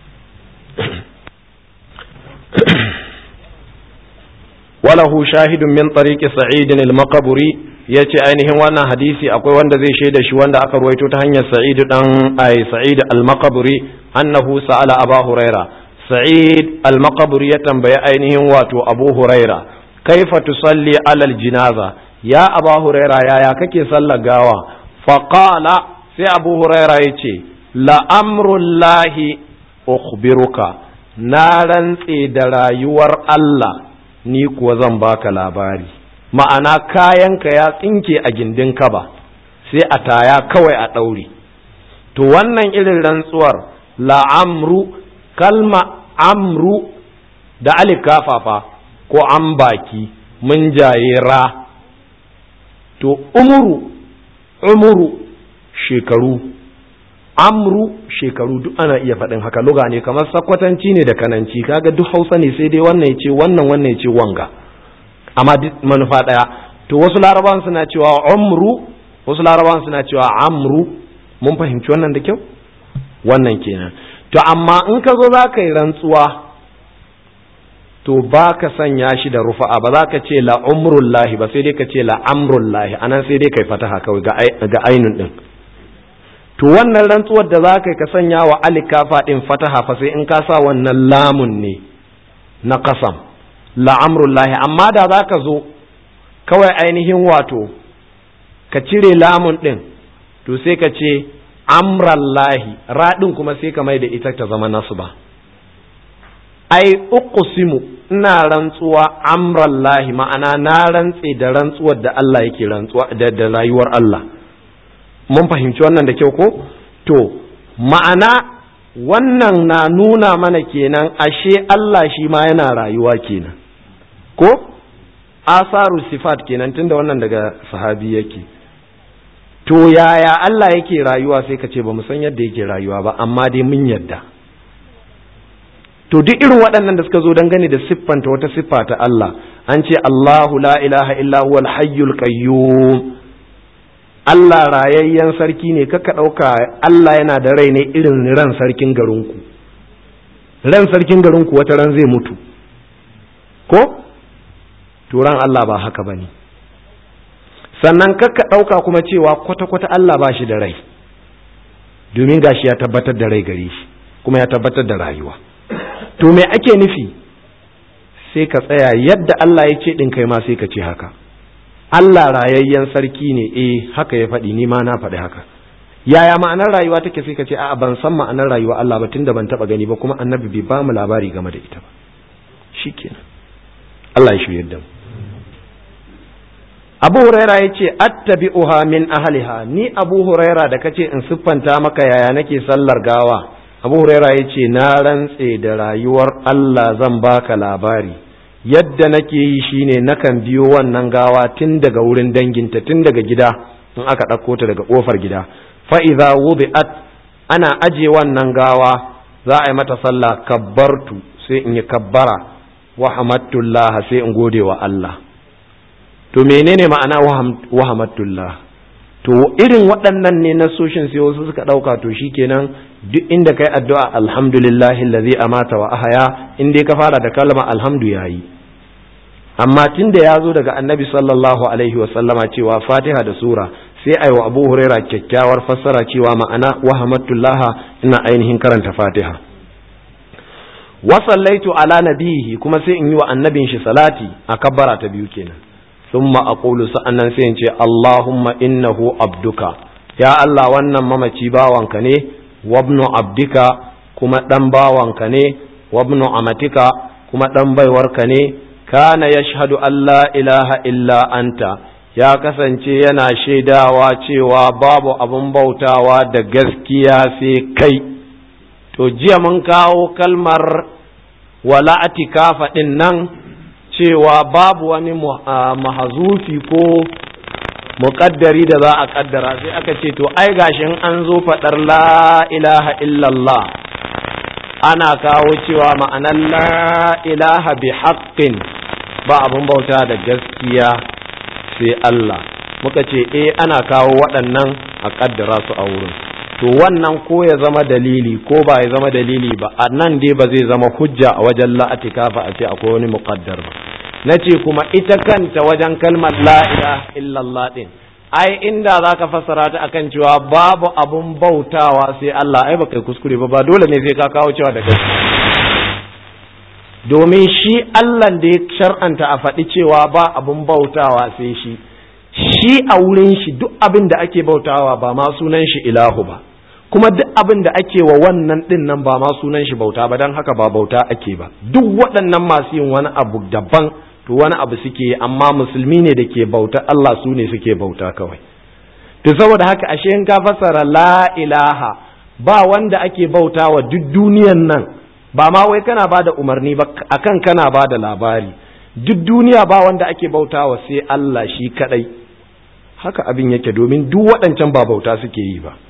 walahu shahidun min tariqi sa'id al-maqburi, yace ainihin wannan hadisi akwai wanda zai shaida shi wanda aka ruwaito ta hanyar sa'id dan ay sa'id al-maqburi annahu sa'ala Abu Huraira. Sa'id al-maqburi ya tambaye ainihin wato Abu Huraira, kaifa tusalli ala al-jinaza, ya Abu Huraira yaya kake sallar gawa? Fa qala, sai Abu Huraira yace la amrullahi ukhbiruka, na rantse da rayuwar Allah ni kuwa zan baka labari. Ma'ana kayanka ya tsinke a gindin kaba, sai a taya kawai a ɗaure. To wannan irin rantsuwar la'amru, kalma amru da alif kafafa ko an baki mun jaye ra, to umuru umuru shekaru, amru shekaru, duk ana iya faɗin haka. luga ne kamar sakwatanci ne da kananci, kaga duk hausa ne, sai dai wannan ya ce wannan wannan ya ce wanga, amma duk manufa ɗaya. To wasu larabawan suna cewa umru, wasu larabawan suna cewa amru. Mun fahimci wannan da kyau? Wannan kenan. To amma in ka zo za ka yi rantsuwa, to ba ka sanya shi da rufa'a, ba za ka ce la umrullahi ba, sai dai ka ce la amrullahi, anan sai dai kai fataha kawai ga ainun din. To wannan rantsuwar da za ka sanya wa alikafa ɗin fataha fa sai in ka sa wannan lamun ne na kasam, la'amrullahi. Amma da za ka zo kawai ainihin wato ka cire lamun ɗin, to sai ka ce amrallahi, raɗin kuma sai ka mai da ita ta zama nasba. Ai uqsimu, ina rantsuwa amrallahi, ma'ana na rantse da rantsuwar da Allah yake rantsuwa da, da rayuwar Allah. Mun fahimci wannan da kyau ko? To ma'ana wannan na nuna mana kenan ashe Allah shi ma yana rayuwa kenan ko? Asaru sifat kenan, tunda wannan daga sahabi yake. To yaya Allah yake rayuwa? Sai ka ce ba mu san yadda yake rayuwa ba, amma dai mun yadda. To duk irin waɗannan da suka zo dangane da siffanta wata siffa ta Allah, an ce Allahu la ilaha illa huwal hayyul qayyum, Allah rayayyen sarki ne. Kaka ɗauka Allah yana da rai ne irin ran sarkin garinku. Ran sarkin garinku wata ran zai mutu ko? To ran Allah ba haka bane. Sannan kaka ɗauka kuma cewa kwata-kwata Allah ba shi da rai. domin gashi ya tabbatar da rai gare shi kuma ya tabbatar da rayuwa. To me ake nufi? Sai ka tsaya yadda Allah ya ce din kai ma sai ka ce haka. Allah rayayyen sarki ne, eh haka ya faɗi, ni ma na faɗi haka. Yaya ma'anar rayuwa take? Sai ka ce a'a ban san ma'anar rayuwa Allah ba tunda ban taba gani ba kuma annabi bai ba mu labari game da ita ba. Shikenan. Allah ya shirye da mu. Abu Huraira ya ce attabi'uha min ahliha, ni Abu Huraira da kace in siffanta maka yaya nake sallar gawa. Abu Huraira ya ce na rantse da rayuwar Allah zan baka labari. Yadda nake yi shine nakan biyo wannan gawa tun daga wurin danginta, tun daga gida in aka ɗauko ta daga ƙofar gida. Fa idza wudi'at, ana aje wannan gawa za a yi mata sallah, kabbartu sai in yi kabbara, wa hamadtullah sai in gode wa Allah. To menene ma'ana wahamatullah? To irin waɗannan ne nasoshin sai wasu suka ɗauka to shikenan duk inda kai addu'a alhamdulillahi allazi amata wa ahaya, in dai ka fara da kalma alhamdu yayi. Amma tunda ya zo daga annabi sallallahu alaihi wa sallama cewa Fatiha da sura, sai ai wa Abu Huraira kyakkyawar fassara cewa ma'ana wahamatullah ina ainihin karanta Fatiha. Wa sallaitu ala nabihi, kuma sai in yi wa annabin shi salati a kabbara ta biyu kenan. Thumma aqulu, sa'annan sai in ce Allahumma innahu abduka, ya Allah wannan mamaci bawanka ne, wabnu abdika kuma dan bawanka ne, wabnu amatika kuma dan baiwarka ne, kana yashhadu an la ilaha illa anta, ya kasance yana shaidawa cewa babu abun bautawa da gaskiya sai kai. To jiya mun kawo kalmar wala atikafa din nan cewa babu wani mahazufi ko muƙaddari da za a ƙaddara, sai aka ce to ai gashin an zo faɗar la ilaha illallah ana kawo cewa ma'anar la ilaha bi haqqin, ba abun bauta da gaskiya sai Allah. Muka ce eh ana kawo waɗannan a ƙaddara su a wurin. To wannan ko ya zama dalili ko ba ya zama dalili ba, a nan dai ba zai zama hujja a wajen la atikafa a ce akwai wani muƙaddar ba. Na ce kuma ita kanta wajen kalmar la ilaha illallah din, ai inda za ka fassara ta akan cewa babu abun bautawa sai Allah, ai baka kuskure ba, ba dole ne sai ka kawo cewa da gaskiya. Domin shi Allah da ya shar'anta a faɗi cewa ba abun bautawa sai shi, shi a wurin shi duk abin da ake bautawa ba ma sunan shi ilahu ba, kuma duk abin da ake wa wannan din nan ba ma sunan shi bauta ba, don haka ba bauta ake ba. Duk waɗannan masu yin wani abu daban to wani abu suke yi, amma musulmi ne da ke bauta Allah, su ne suke bauta kawai. To saboda haka ashe in ka fassara la ilaha, ba wanda ake bauta wa duk duniyan nan, ba ma wai kana ba da umarni ba, akan kana ba da labari. Duk duniya ba wanda ake bauta wa sai Allah shi kadai. Haka abin yake, domin duk waɗancan ba bauta suke yi ba.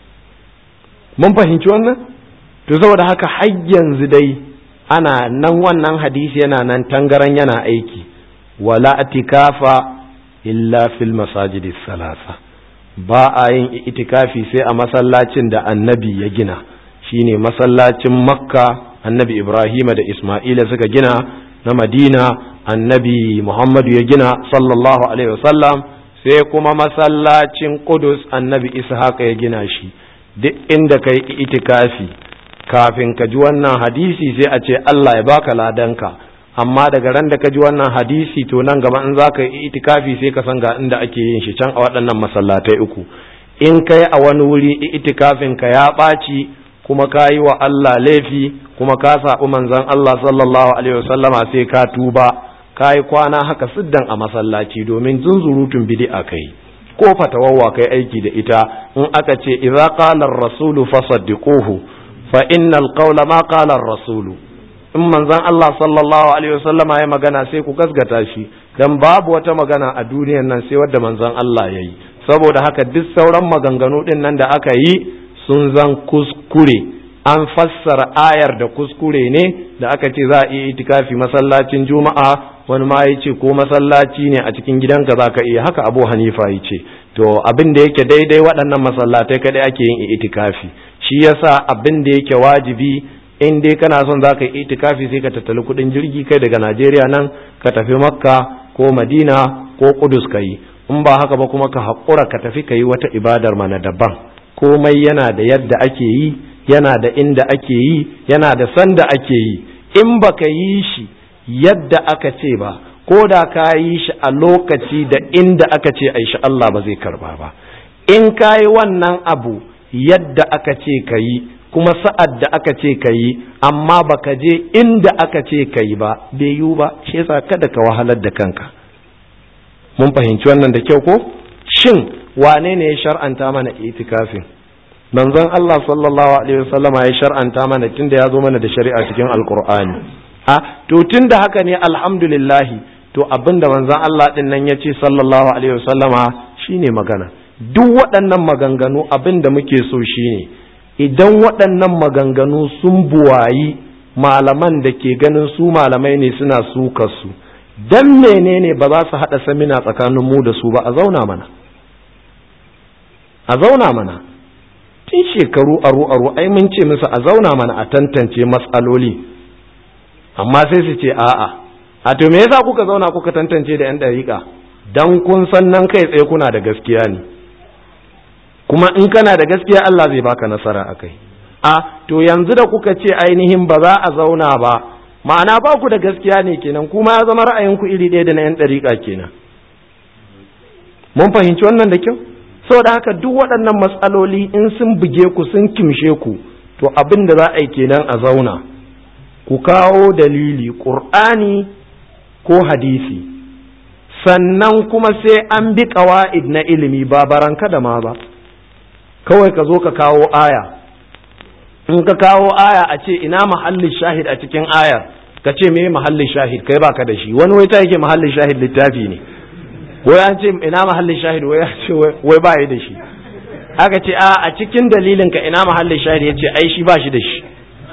Mun fahimci wannan? To saboda haka har yanzu dai ana nan, wannan hadisi yana nan tangaran yana aiki. Wala atikafa illa fil masajidis salasa, ba a yin itikafi sai a masallacin da annabi ya gina, shine masallacin Makka annabi Ibrahima da Isma'ila suka gina, na Madina annabi Muhammadu ya gina sallallahu alaihi wasallam, sai kuma masallacin Qudus annabi Ishaq ya gina shi. Duk inda kai itikafi kafin ka ji wannan hadisi sai a ce Allah ya baka ladanka, amma daga ran da ka ji wannan hadisi to nan gaba in za ka yi itikafi sai ka san ga inda ake yin shi, can a waɗannan masallatai uku. In kai a wani wuri itikafin ka ya ɓaci, kuma ka yi wa Allah laifi, kuma ka saɓi manzon Allah sallallahu alaihi wasallama, sai ka tuba, ka yi kwana haka siddan a masallaci, domin zunzurutun bid'a kai ko fatawawwa kai aiki da ita. In aka ce idza qala ar-rasulu fasaddiquhu fa innal qawla ma qala ar-rasulu, in manzon Allah sallallahu alaihi wasallama ya magana sai ku gasgata shi, dan babu wata magana a duniyar nan sai wadda manzon Allah yayi. Saboda haka duk sauran maganganu din nan da aka yi sun zan kuskure, an fassara ayar da kuskure ne da aka ce za a yi itikafi masallacin Juma'a, wani ma ya ce ko masallaci ne a cikin gidanka za ka iya, haka Abu Hanifa ya ce. To abin da yake daidai waɗannan masallatai kadai ake yin itikafi. Shi yasa abin da yake wajibi, in dai kana son za ka yi itikafi sai ka tattali kuɗin jirgi kai daga Najeriya nan ka tafi Makka ko Madina ko Kudus ka yi, in ba haka ba kuma ka haƙura ka tafi ka yi wata ibadar mana daban, komai yana da yadda ake yi, yana da inda ake yi, yana da sanda ake yi. In baka yi shi yadda aka ce ba, ko da ka yi shi a lokaci da inda aka ce ai shi, Allah ba zai karba ba. In ka yi wannan abu yadda aka ce ka yi, kuma sa'ad da aka ce ka yi, amma baka je inda aka ce ka yi ba, bai yiwu ba. Shi yasa kada ka wahalar da kanka. Mun fahimci wannan da kyau ko? Shin wane ne ya shar'anta mana itikafin? Manzon Allah sallallahu alaihi wasallam ya shar'anta mana tunda ya zo mana da shari'a cikin Alqur'ani. A to tunda haka ne alhamdulillah, to abinda manzon Allah din nan ya ce sallallahu alaihi wasallama shine magana. Duk waɗannan maganganu abinda muke so shine idan waɗannan maganganu sun buwayi malaman da ke ganin su malamai ne suna sukar su, dan menene ba za su haɗa samina tsakanin mu da su ba? A zauna mana a zauna mana tun shekaru aro aro ai mun ce musu a zauna mana a tantance matsaloli, amma sai su ce a'a. A to me yasa kuka zauna kuka tantance da yan dariƙa? Dan kun san nan kai tsaye kuna da gaskiya ne, kuma in kana da gaskiya Allah zai baka nasara akai. A to yanzu da kuka ce ainihin ba za a zauna ba, ma'ana ba ku da gaskiya ne kenan, kuma ya zama ra'ayinku iri ɗaya da na yan dariƙa kenan. Mun fahimci wannan da kyau? Saboda haka duk waɗannan matsaloli in sun buge ku sun kimshe ku, to abin da za a yi kenan a zauna ku kawo dalili ƙur'ani ko hadisi, sannan kuma sai an bi ƙawa'id na ilimi, ba baranka da ma ba kawai ka zo ka kawo aya. In ka kawo aya a ce ina mahallin shahid a cikin ayar, ka ce me mahallin shahid? Kai baka da shi. Wani wai ta yake mahallin shahid littafi ne, wai an ce ina mahallin shahid, wai ya ce wai ba da shi. Aka ce a a cikin dalilin ka ina mahallin shahid, ya ce ai shi ba shi da shi,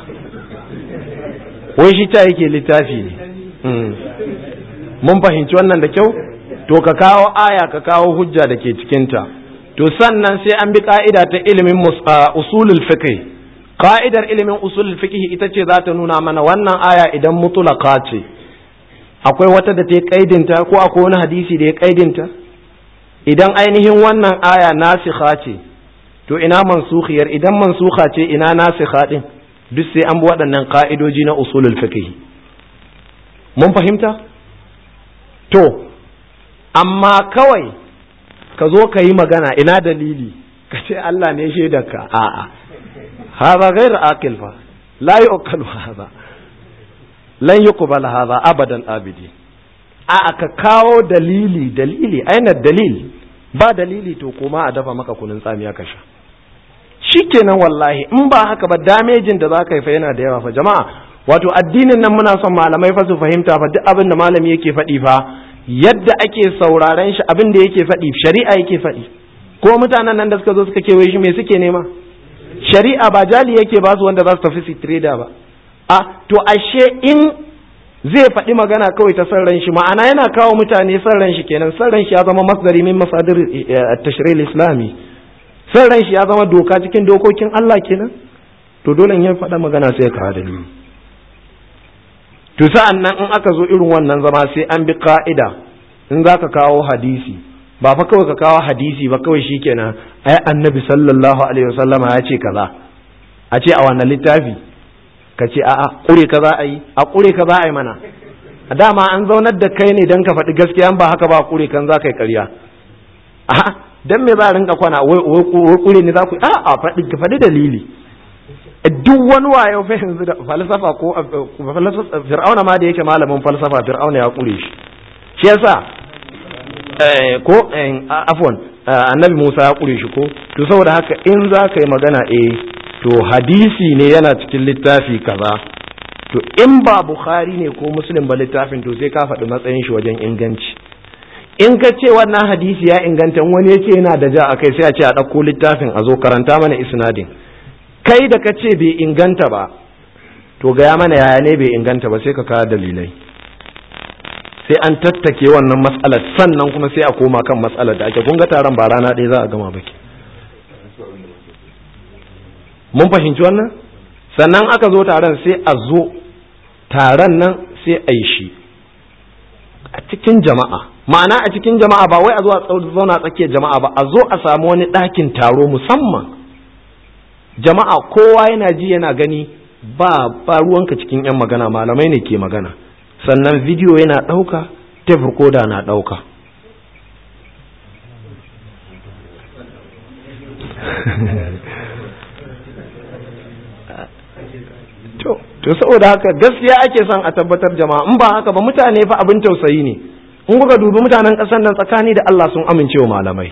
wai shi ta yake littafi ne. Mun fahimci wannan da kyau? To ka kawo aya, ka kawo hujja da ke cikinta. To sannan sai an bi ka'ida ta ilimin usulul fiqh. Ka'idar ilimin usulul fiqh ita ce za ta nuna mana wannan aya idan mutlaqa ce, akwai wata da ta kaidinta ko akwai wani hadisi da ya kaidinta? Idan ainihin wannan aya nasikha ce, to ina mansukhiyar? Idan mansukha ce, ina nasikha din? Duk sai an bi waɗannan ka'idoji na usulul fiqh. Mun fahimta? To amma kawai ka zo ka yi magana, ina dalili? Ka ce Allah ne shaidarka. A'a, hada ghairu aqil fa, la yuqalu hada, lan yuqbal hada abadan abidi. A'a, ka kawo dalili. Dalili aina dalil? Ba dalili to kuma a dafa maka kunun tsamiya ka sha, shikenan. Wallahi in ba haka ba damejin da zaka yi fa yana da yawa fa jama'a. Wato addinin nan muna son malamai fa su fahimta fa, duk abin da malami yake faɗi fa yadda ake sauraren shi, abin da yake faɗi shari'a yake faɗi. Ko mutanen nan da suka zo suka kewaye shi me suke nema? Shari'a, ba jali yake ba su wanda za su tafi su trader ba. A to ashe in zai faɗi magana kawai ta san ran shi, ma'ana yana kawo mutane san ran shi kenan. San ran shi ya zama masdari min masadir at-tashri' islami. San ran shi ya zama doka cikin dokokin Allah kenan. To dole in ya faɗa magana sai ya kawo dalili. To sa'an nan in aka zo irin wannan zama sai an bi ka'ida. In za ka kawo hadisi, ba fa kawai ka kawo hadisi ba kawai shikenan, ai annabi sallallahu alaihi wasallam ya ce kaza, a ce a wannan littafi, ka ce a'a kure kaza ai, a kure kaza ai mana. A dama an zaunar da kai ne dan ka faɗi gaskiya, ba haka ba kure kan za ka yi ƙarya. A'a, dan me za a rinka kwana wai kure ne za ku? A'a, faɗi ka faɗi dalili. Duk wani wayo fa yanzu da falsafa ko falsafa, Fir'auna ma da yake malamin falsafa, Fir'auna ya kure shi. Shi yasa ko afwan annabi Musa ya kure shi ko. To saboda haka in za ka yi magana eh to hadisi ne yana cikin littafi kaza, to in ba Bukhari ne ko Muslim ba littafin, to sai ka faɗi matsayin shi wajen inganci. In ka ce wannan hadisi ya inganta, wani yake yana da ja akai, sai a ce a ɗauko littafin a zo karanta mana isnadin. Kai da ka ce bai inganta ba, to gaya mana yaya ne bai inganta ba, sai ka kawo dalilai. Sai an tattake wannan matsalar, sannan kuma sai a koma kan matsalar da ake. Kun ga taron ba rana ɗaya za a gama baki. Mun fahimci wannan? Sannan aka zo taron, sai a zo taron nan sai a yi shi a cikin jama'a. Ma'ana a cikin jama'a, ba wai a zo a zauna tsakiyar jama'a ba, a zo a samu wani ɗakin taro musamman jama'a kowa yana ji yana gani, ba ba ruwanka cikin yan magana, malamai ne ke magana. Sannan video yana ɗauka, tape recorder na ɗauka. to to saboda haka gaskiya ake son a tabbatar jama'a, in ba haka ba mutane fa abin tausayi ne. In kuka dubi mutanen ƙasar nan tsakani da Allah sun amince wa malamai.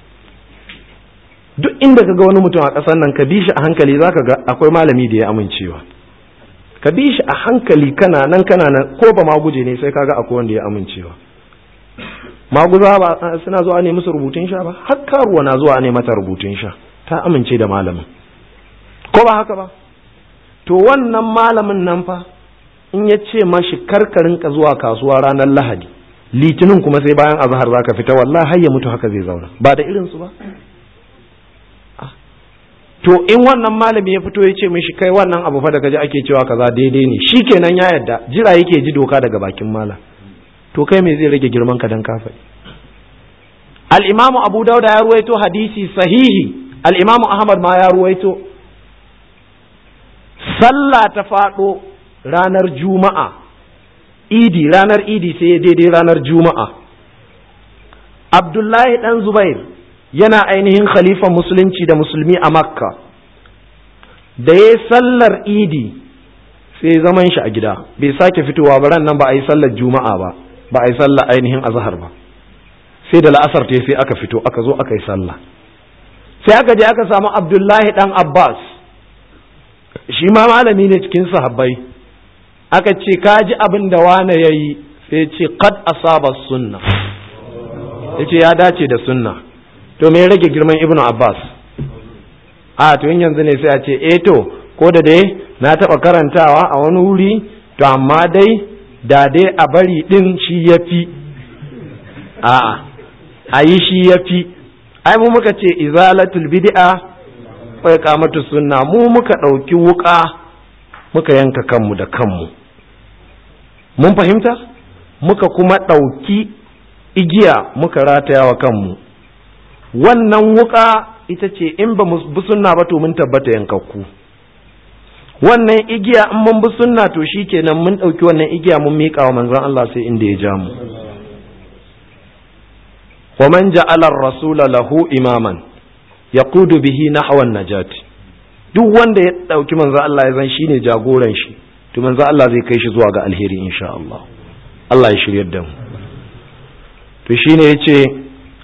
Duk inda ka ga wani mutum a ƙasar nan ka bi shi a hankali za ka ga akwai malami da ya amincewa. Ka bi shi a hankali kana nan kana nan, ko ba maguje ne sai ka ga akwai wanda ya amincewa. Maguza ba suna zuwa ne musu rubutun sha ba, har karuwa na zuwa ne mata rubutun sha, ta amince da malamin. Ko ba haka ba? To wannan malamin nan fa in ya ce mashi karkarin ka zuwa kasuwa ranar Lahadi, Litinin kuma sai bayan azhar zaka fita, wallahi har ya mutu haka zai zauna, ba da irin su ba. To in wannan malami ya fito ya ce mishi kai wannan abu fa da kaji ake cewa kaza daidai ne, shikenan ya yarda, jira yake ji doka daga bakin malam. To kai me zai rage girman ka dan ka faɗi? Al-Imam Abu Dawud ya ruwaito hadisi sahihi, al-Imam Ahmad ma ya ruwaito. Sallah ta faɗo ranar Juma'a, Idi, ranar Idi sai daidai ranar Juma'a. Abdullahi dan Zubair yana ainihin khalifan musulunci da musulmi a Makka. Da ya sallar Idi sai zaman shi a gida, bai sake fitowa ba, ran nan ba a yi sallar Juma'a ba, ba a yi sallar ainihin azhar ba. Sai da la'asar ta sai aka fito aka zo aka yi sallah. Sai aka je aka samu Abdullahi dan Abbas, shi ma malami ne cikin sahabbai. Aka ce ka ji abin da wane ya yi, sai ce qad asaba sunna, ya ce ya dace da sunna. To me rage girman Ibn Abbas? A to in yanzu ne sai a ce eh to ko da dai na taɓa karantawa a wani wuri, to amma dai da dai a bari ɗin shi ya fi. A'a, a yi shi ya fi. Ai mu muka ce izalatul bid'a wa iqamatu sunna, mu muka ɗauki wuƙa muka yanka kanmu da kanmu. Mun fahimta? Muka kuma ɗauki igiya muka rataya wa kanmu. Wannan wuƙa ita ce in ba mu bi sunna ba to mun tabbata yankakku. Wannan igiya in mun bi sunna to shikenan mun ɗauki wannan igiya mun miƙa wa manzon Allah sai inda ya ja mu. Wa man ja'ala ar-rasula lahu imaman yaqudu bihi nahwa an-najat. Duk wanda ya ɗauki manzon Allah ya zan shine jagoran shi, to manzon Allah zai kai shi zuwa ga alheri insha Allah. Allah ya shiryar da mu. To shine yace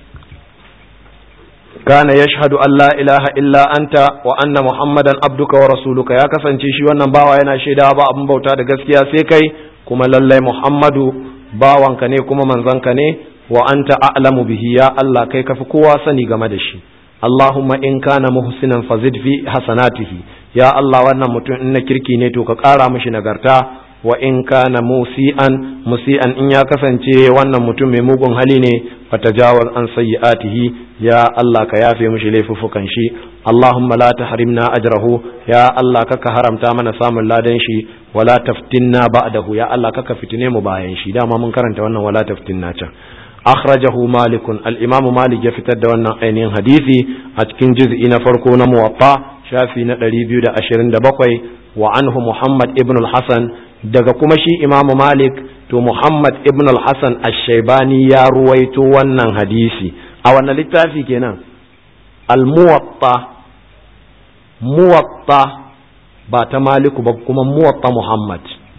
kana yashhadu an la ilaha illa anta wa anna muhammadan abduka wa rasuluka, ya kasance shi wannan bawa yana shaidawa ba abin bauta da gaskiya sai kai, kuma lallai Muhammadu bawanka ne kuma manzanka ne, wa anta a'lamu bihi, ya Allah kai kafi kowa sani game da shi. Allahumma in kana muhsinan fazid fi hasanatihi, ya Allah wannan mutum in na kirki ne to ka ƙara mishi nagarta, wa in kana musian musian in ya kasance wannan mutum mai mugun hali ne, fatajawaz an sayyi'atihi, ya Allah ka yafe mishi laifuffukan shi. Allahumma la tahrimna ajrahu, ya Allah kaka haramta mana samun ladan shi, wala taftinna ba'dahu, ya Allah kaka fitine mu bayan shi. Dama mun karanta wannan wala taftinna can. Akhrajahu Malikun, al-Imam Malik ya fitar da wannan ainihin hadisi a cikin juz'i na farko na Muwatta, shafi na ɗari biyu da ashirin da bakwai, wa anhu Muhammad ibn al-Hasan, daga kuma shi Imam Malik to Muhammad ibn al-Hasan ash-Shaybani ya ruwaito wannan hadisi a wannan littafi kenan al-Muwatta. Muwatta ba ta Maliku ba, kuma Muwatta Muhammad,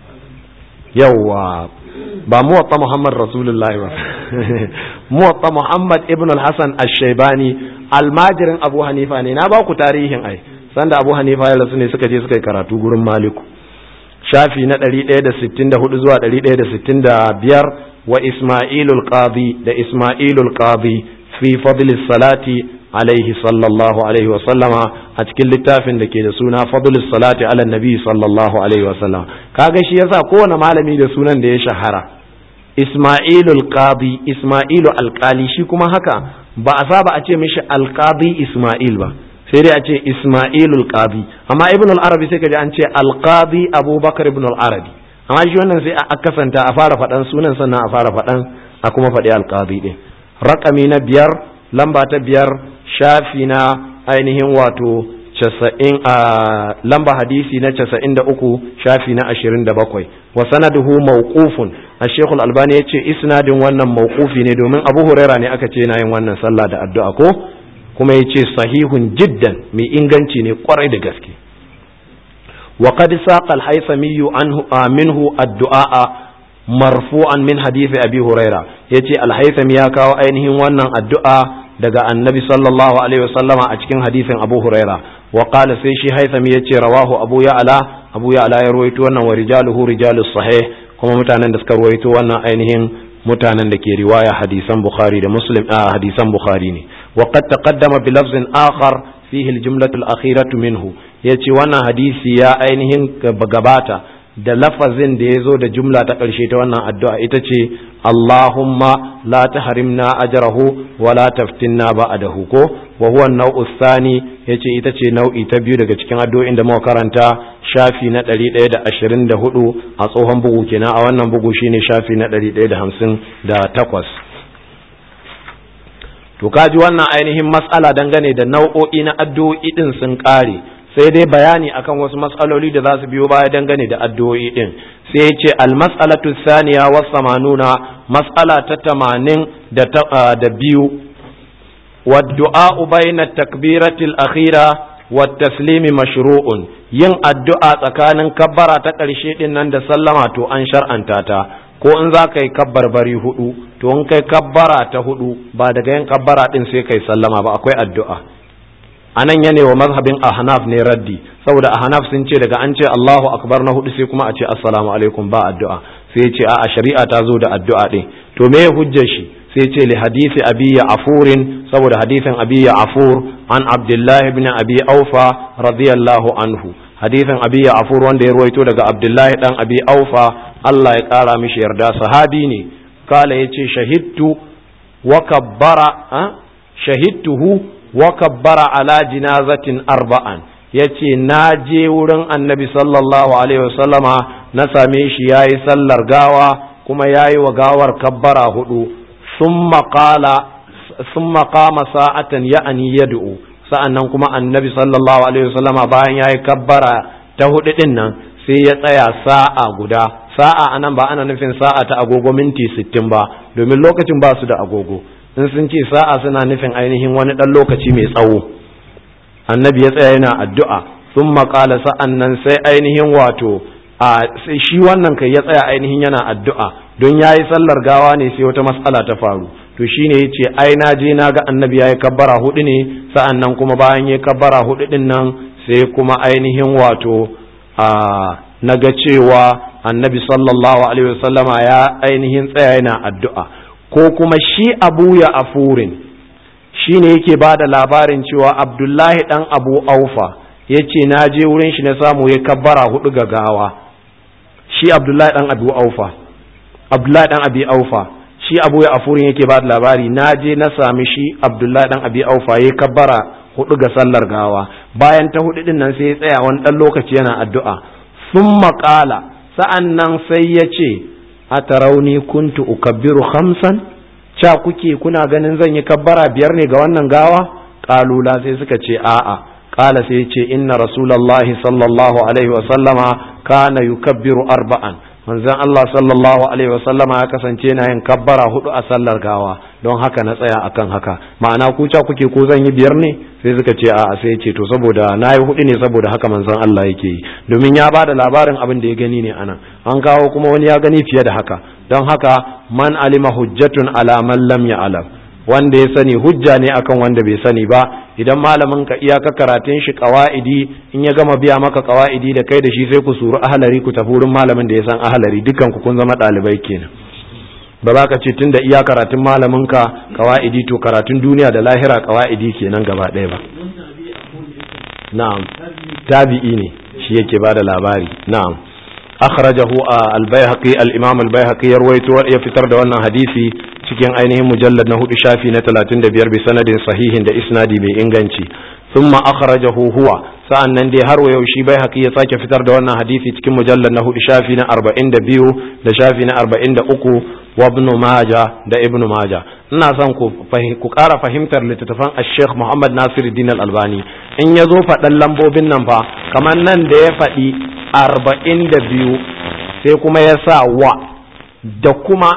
yawa ba Muwatta Muhammad Rasulullahi ba Muwatta Muhammad ibn al-Hasan ash-Shaybani almajirin Abu Hanifa ne. Na ba ku tarihin ai sanda Abu Hanifa ya rasu ne suka je suka yi karatu gurin Maliku, shafi na ɗari ɗaya da sittin da hudu zuwa ɗari ɗaya da sittin da biyar. Wa Ismailul Qadi da Ismailul Qadi fi fadlis salati alaihi sallallahu alaihi wa sallama, a cikin littafin da ke da suna fadlis salati ala nabi sallallahu alaihi wa sallam. Kaga shi yasa kowane malami da sunan da ya shahara. Ismailul Qadi, Ismailu alƙali, shi kuma haka ba a saba a ce mishi alƙadi Ismail ba, sai dai a ce Ismailul Qadi. Amma Ibn al-Arabi sai kaji an ce al-Qadi Abubakar Ibn al-Arabi, amma shi wannan sai a kasanta a fara faɗan sunan sannan a fara faɗan a kuma faɗi al-Qadi ɗin. Raƙami na biyar, lamba ta biyar, shafi na ainihin wato casa'in a lamba hadisi na casa'in da uku shafi na ashirin da bakwai wa sanaduhu mawqufun ash-shaykh al-albani yace isnadin wannan mawqufi ne domin abu huraira ne aka ce yana yin wannan sallah da addu'a ko kuma yace sahihun jiddan mai inganci ne kwarai da gaske wa qad saqa al-haythami anhu minhu ad-du'a marfu'an min hadisi abi huraira yace al-haythami ya kawo ainihin wannan addu'a daga annabi sallallahu alaihi wasallama a cikin hadisin abu huraira wa qala sai shi haythami yace rawahu abu ya'la abu ya'la ya ruwaito wannan wa rijaluhu rijalus sahih kuma mutanen da suka ruwaito wannan ainihin mutanen da ke riwaya hadisan bukhari da muslim a hadisan bukhari ne wa qad taqaddama bi lafzin akhar fihi al-jumlatu al-akhiratu minhu yace wannan hadisi ya ainihin gabata da lafazin da ya zo da jumla ta ƙarshe ta wannan addu'a ita ce Allahumma la tahrimna ajrahu wa la taftinna ba'dahu ko wa huwa an-naw'u thani yace ita ce nau'i ta biyu daga cikin addu'o'in da muka karanta shafi na ɗari ɗaya da ashirin da hudu a tsohon bugu kenan a wannan bugu shine shafi na ɗari ɗaya da hamsin da takwas to kaji wannan ainihin mas'ala dangane da nau'o'i na addu'o'i din sun ƙare sai dai bayani akan wasu mas'aloli da za su biyo baya dangane da addu'o'i din sai ya ce al-mas'alatu thaniya wa samanuna mas'ala ta tamanin da da biyu wa du'a bayna takbiratil akhira wa taslimi mashru'un yin addu'a tsakanin kabbara ta ƙarshe din nan da sallama to an shar'anta ta ko in za ka yi kabbar bari hudu to in kai kabbara ta hudu ba daga yin kabbara din sai kai sallama ba akwai addu'a anan yana wa mazhabin ahnaf ne raddi saboda ahnaf sun ce daga an ce Allahu akbar na hudu sai kuma a ce assalamu alaikum ba addu'a sai ya ce a shari'a ta zo da addu'a din to me hujjar shi sai ya ce li hadisi abi afurin saboda hadisin abi afur an abdullahi ibn abi aufa radiyallahu anhu hadisin abi afur wanda ya ruwaito daga abdullahi dan abi aufa Allah ya kara mishi yarda sahabi ne kala yace shahidtu wa kabbara shahidtuhu wa kabbara ala jinazatin arba'an yace na je wurin annabi sallallahu alaihi wasallama na same shi yayi sallar gawa kuma yayi wa gawar kabbara hudu thumma qala thumma qama sa'atan ya'ni yad'u sa'annan kuma annabi sallallahu alaihi wasallama bayan yayi kabbara ta hudu din nan sai ya tsaya sa'a guda sa'a anan ba ana nufin sa'a ta agogo minti sittin ba domin lokacin ba su da agogo in sun ce sa'a suna nufin ainihin wani ɗan lokaci mai tsawo annabi ya tsaya yana addu'a sun maƙala sa'an nan sai ainihin wato a shi wannan kai ya tsaya ainihin yana addu'a don ya yi sallar gawa ne sai wata matsala ta faru to shi ne ya ce ai na je na ga annabi ya yi kabbara hudu ne sa'an nan kuma bayan ya kabbara hudu ɗin nan sai kuma ainihin wato a na ga cewa annabi sallallahu alaihi wasallama ya ainihin tsaya yana addu'a ko kuma shi abu ya afurin shi ne yake ba da labarin cewa abdullahi ɗan abu aufa ya ce na je wurin shi na samu ya kabbara hudu ga gawa shi abdullahi ɗan abu aufa abdullahi ɗan abi aufa shi abu ya afurin yake ba da labari na je na sami shi abdullahi ɗan abi aufa ya kabbara hudu ga sallar gawa bayan ta hudu din nan sai ya tsaya wani ɗan lokaci yana addu'a sun maƙala sa'an nan sai ya ce a tarauni kuntu ukabbiru khamsan ca kuke kuna ganin zan yi kabbara biyar ne ga wannan gawa qalula sai suka ce a'a qala sai ce inna rasulullahi sallallahu alaihi wa sallama kana yukabbiru arba'an manzon Allah sallallahu alaihi wa sallama ya kasance na yin kabbara hudu a sallar gawa don haka na tsaya akan haka ma'ana ku ca kuke ko zan yi biyar ne sai suka ce a'a sai ce to saboda nayi hudu ne saboda haka manzon Allah yake yi domin ya bada labarin abin da ya gani ne anan an kawo kuma wani ya gani fiye da haka don haka man alima hujjatun ala man lam ya'lam wanda ya sani hujja ne akan wanda bai sani ba idan malamin ka iyaka karatun shi qawaidi in ya gama biya maka qawaidi da kai da shi sai ku suru ahlari ku tafi wurin malamin da ya san ahlari dukan ku kun zama dalibai kenan ba za ka ce tunda iya karatun malamin ka qawaidi to karatun duniya da lahira qawaidi kenan gaba ɗaya ba na'am tabi'i ne shi yake bada labari na'am akhrajahu al-baihaqi al-imam al-baihaqi ya rawaito ya fitar da wannan hadisi cikin ainihin mujallad na hudu shafi na talatin da biyar bi sanadin sahihin da isnadi mai inganci thumma akhrajahu huwa sa'annan dai har wayo shi baihaqi ya sake fitar da wannan hadisi cikin mujallad na hudu shafi na arba'in da biyu da shafi na arba'in da uku wa ibn majah da ibn majah. ina son ku ku ƙara fahimtar littattafan Sheikh Muhammad Nasiruddin Al-Albani in ya zo faɗan lambobin nan fa kamar nan da ya faɗi arba'in da biyu sai kuma ya sa wa da kuma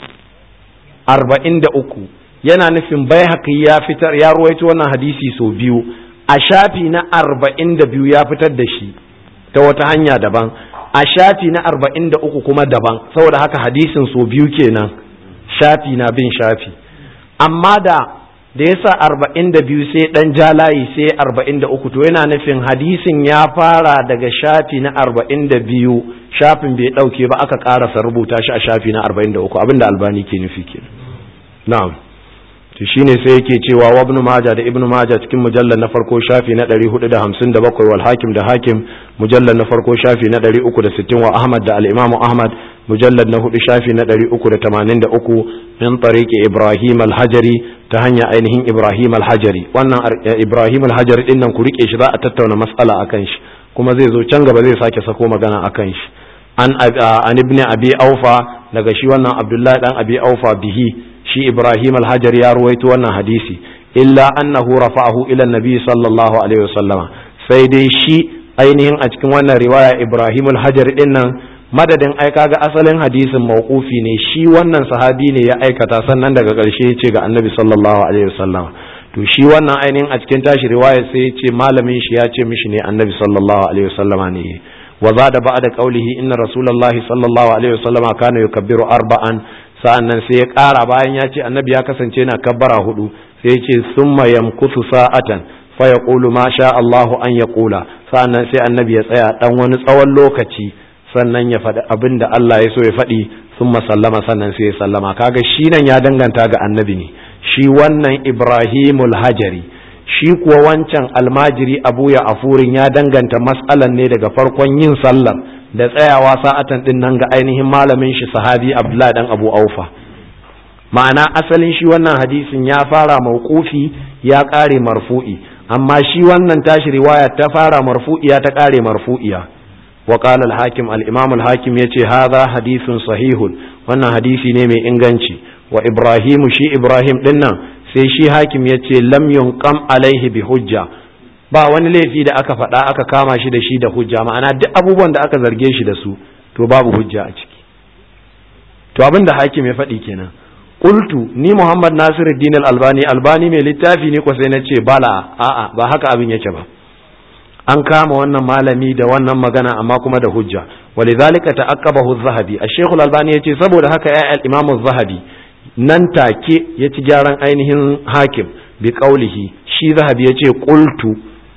arba'in da uku yana nufin Baihaqi ya fitar ya ruwaito wannan hadisi sau biyu a shafi na arba'in da biyu ya fitar da shi ta wata hanya daban a shafi na arba'in da uku kuma daban saboda haka hadisin sau biyu kenan shafi na bin shafi amma da da yasa arba'in da biyu sai dan jalayi sai arba'in da uku to yana nufin hadisin ya fara daga shafi na arba'in da biyu shafin bai dauke ba aka karasa rubuta shi a shafi na arba'in da uku abinda Albani ke nufi kenan na'am to shine sai yake cewa wa ibn majah da ibn majah cikin mujallal na farko shafi na ɗari hudu da hamsin da bakwai wal hakim da hakim mujallal na farko shafi na ɗari uku da sittin wa ahmad da al-imam ahmad mujallal na hudu shafi na ɗari uku da tamanin da uku min tariqi ibrahim al-hajari ta hanya ainihin ibrahim al-hajari wannan ibrahim al-hajari din nan ku rike shi za a tattauna mas'ala akan shi kuma zai zo can gaba zai sake sako magana akan shi an an ibn abi aufa daga shi wannan abdullahi dan abi aufa bihi shi Ibrahim al-Hajar ya ruwaito wannan hadisi illa annahu rafa'ahu ila nabi sallallahu alaihi wasallama sai dai shi ainihin a cikin wannan riwaya Ibrahim al-Hajar din nan madadin ai kaga asalin hadisin mauqufi ne shi wannan sahabi ne ya aikata sannan daga ƙarshe ya ce ga annabi sallallahu alaihi wasallama to shi wannan ainihin a cikin tashi riwaya sai ya ce malamin shi ya ce mishi ne annabi sallallahu alaihi wasallama ne wa zada ba'da qawlihi inna rasulullahi sallallahu alaihi wasallama kana yukabbiru arba'an sa'annan sai ya ƙara bayan ya ce annabi ya kasance na kabbara hudu sai ya ce summa yamkusu sa'atan fa yaqulu ma sha Allahu an yaqula sa'annan sai annabi ya tsaya dan wani tsawon lokaci sannan ya faɗi abin da Allah ya so ya faɗi summa sallama sannan sai ya sallama kaga shi nan ya danganta ga annabi ne shi wannan Ibrahimul Hajari shi kuwa wancan almajiri Abu ya afurin ya danganta mas'alan ne daga farkon yin sallar da tsayawa sa'atan din nan ga ainihin malamin shi sahabi Abdullah dan Abu Aufa ma'ana asalin shi wannan hadisin ya fara mauqufi ya kare marfu'i amma shi wannan tashi riwaya ta fara marfu'iya ta kare marfu'iya wa qala al-hakim al-imam al-hakim yace hadha hadithun sahihun wannan hadisi ne mai inganci wa Ibrahim shi Ibrahim din nan sai shi hakim yace lam yunqam alaihi bi hujja ba wani laifi da aka faɗa aka kama shi da shi da hujja ma'ana duk abubuwan da aka zarge shi da su to babu hujja a ciki to abin da hakim ya faɗi kenan qultu ni Muhammad Nasiruddin Al-Albani Albani mai littafi ne ko sai na ce bala a'a ba haka abin yake ba an kama wannan malami da wannan magana amma kuma da hujja walidhalika ta'aqqabahu az-Zahabi Ash-Shaykh Al-Albani yace saboda haka ya al-Imam az-Zahabi nan take ya ci gyaran ainihin hakim bi qaulihi shi Zahabi yace qultu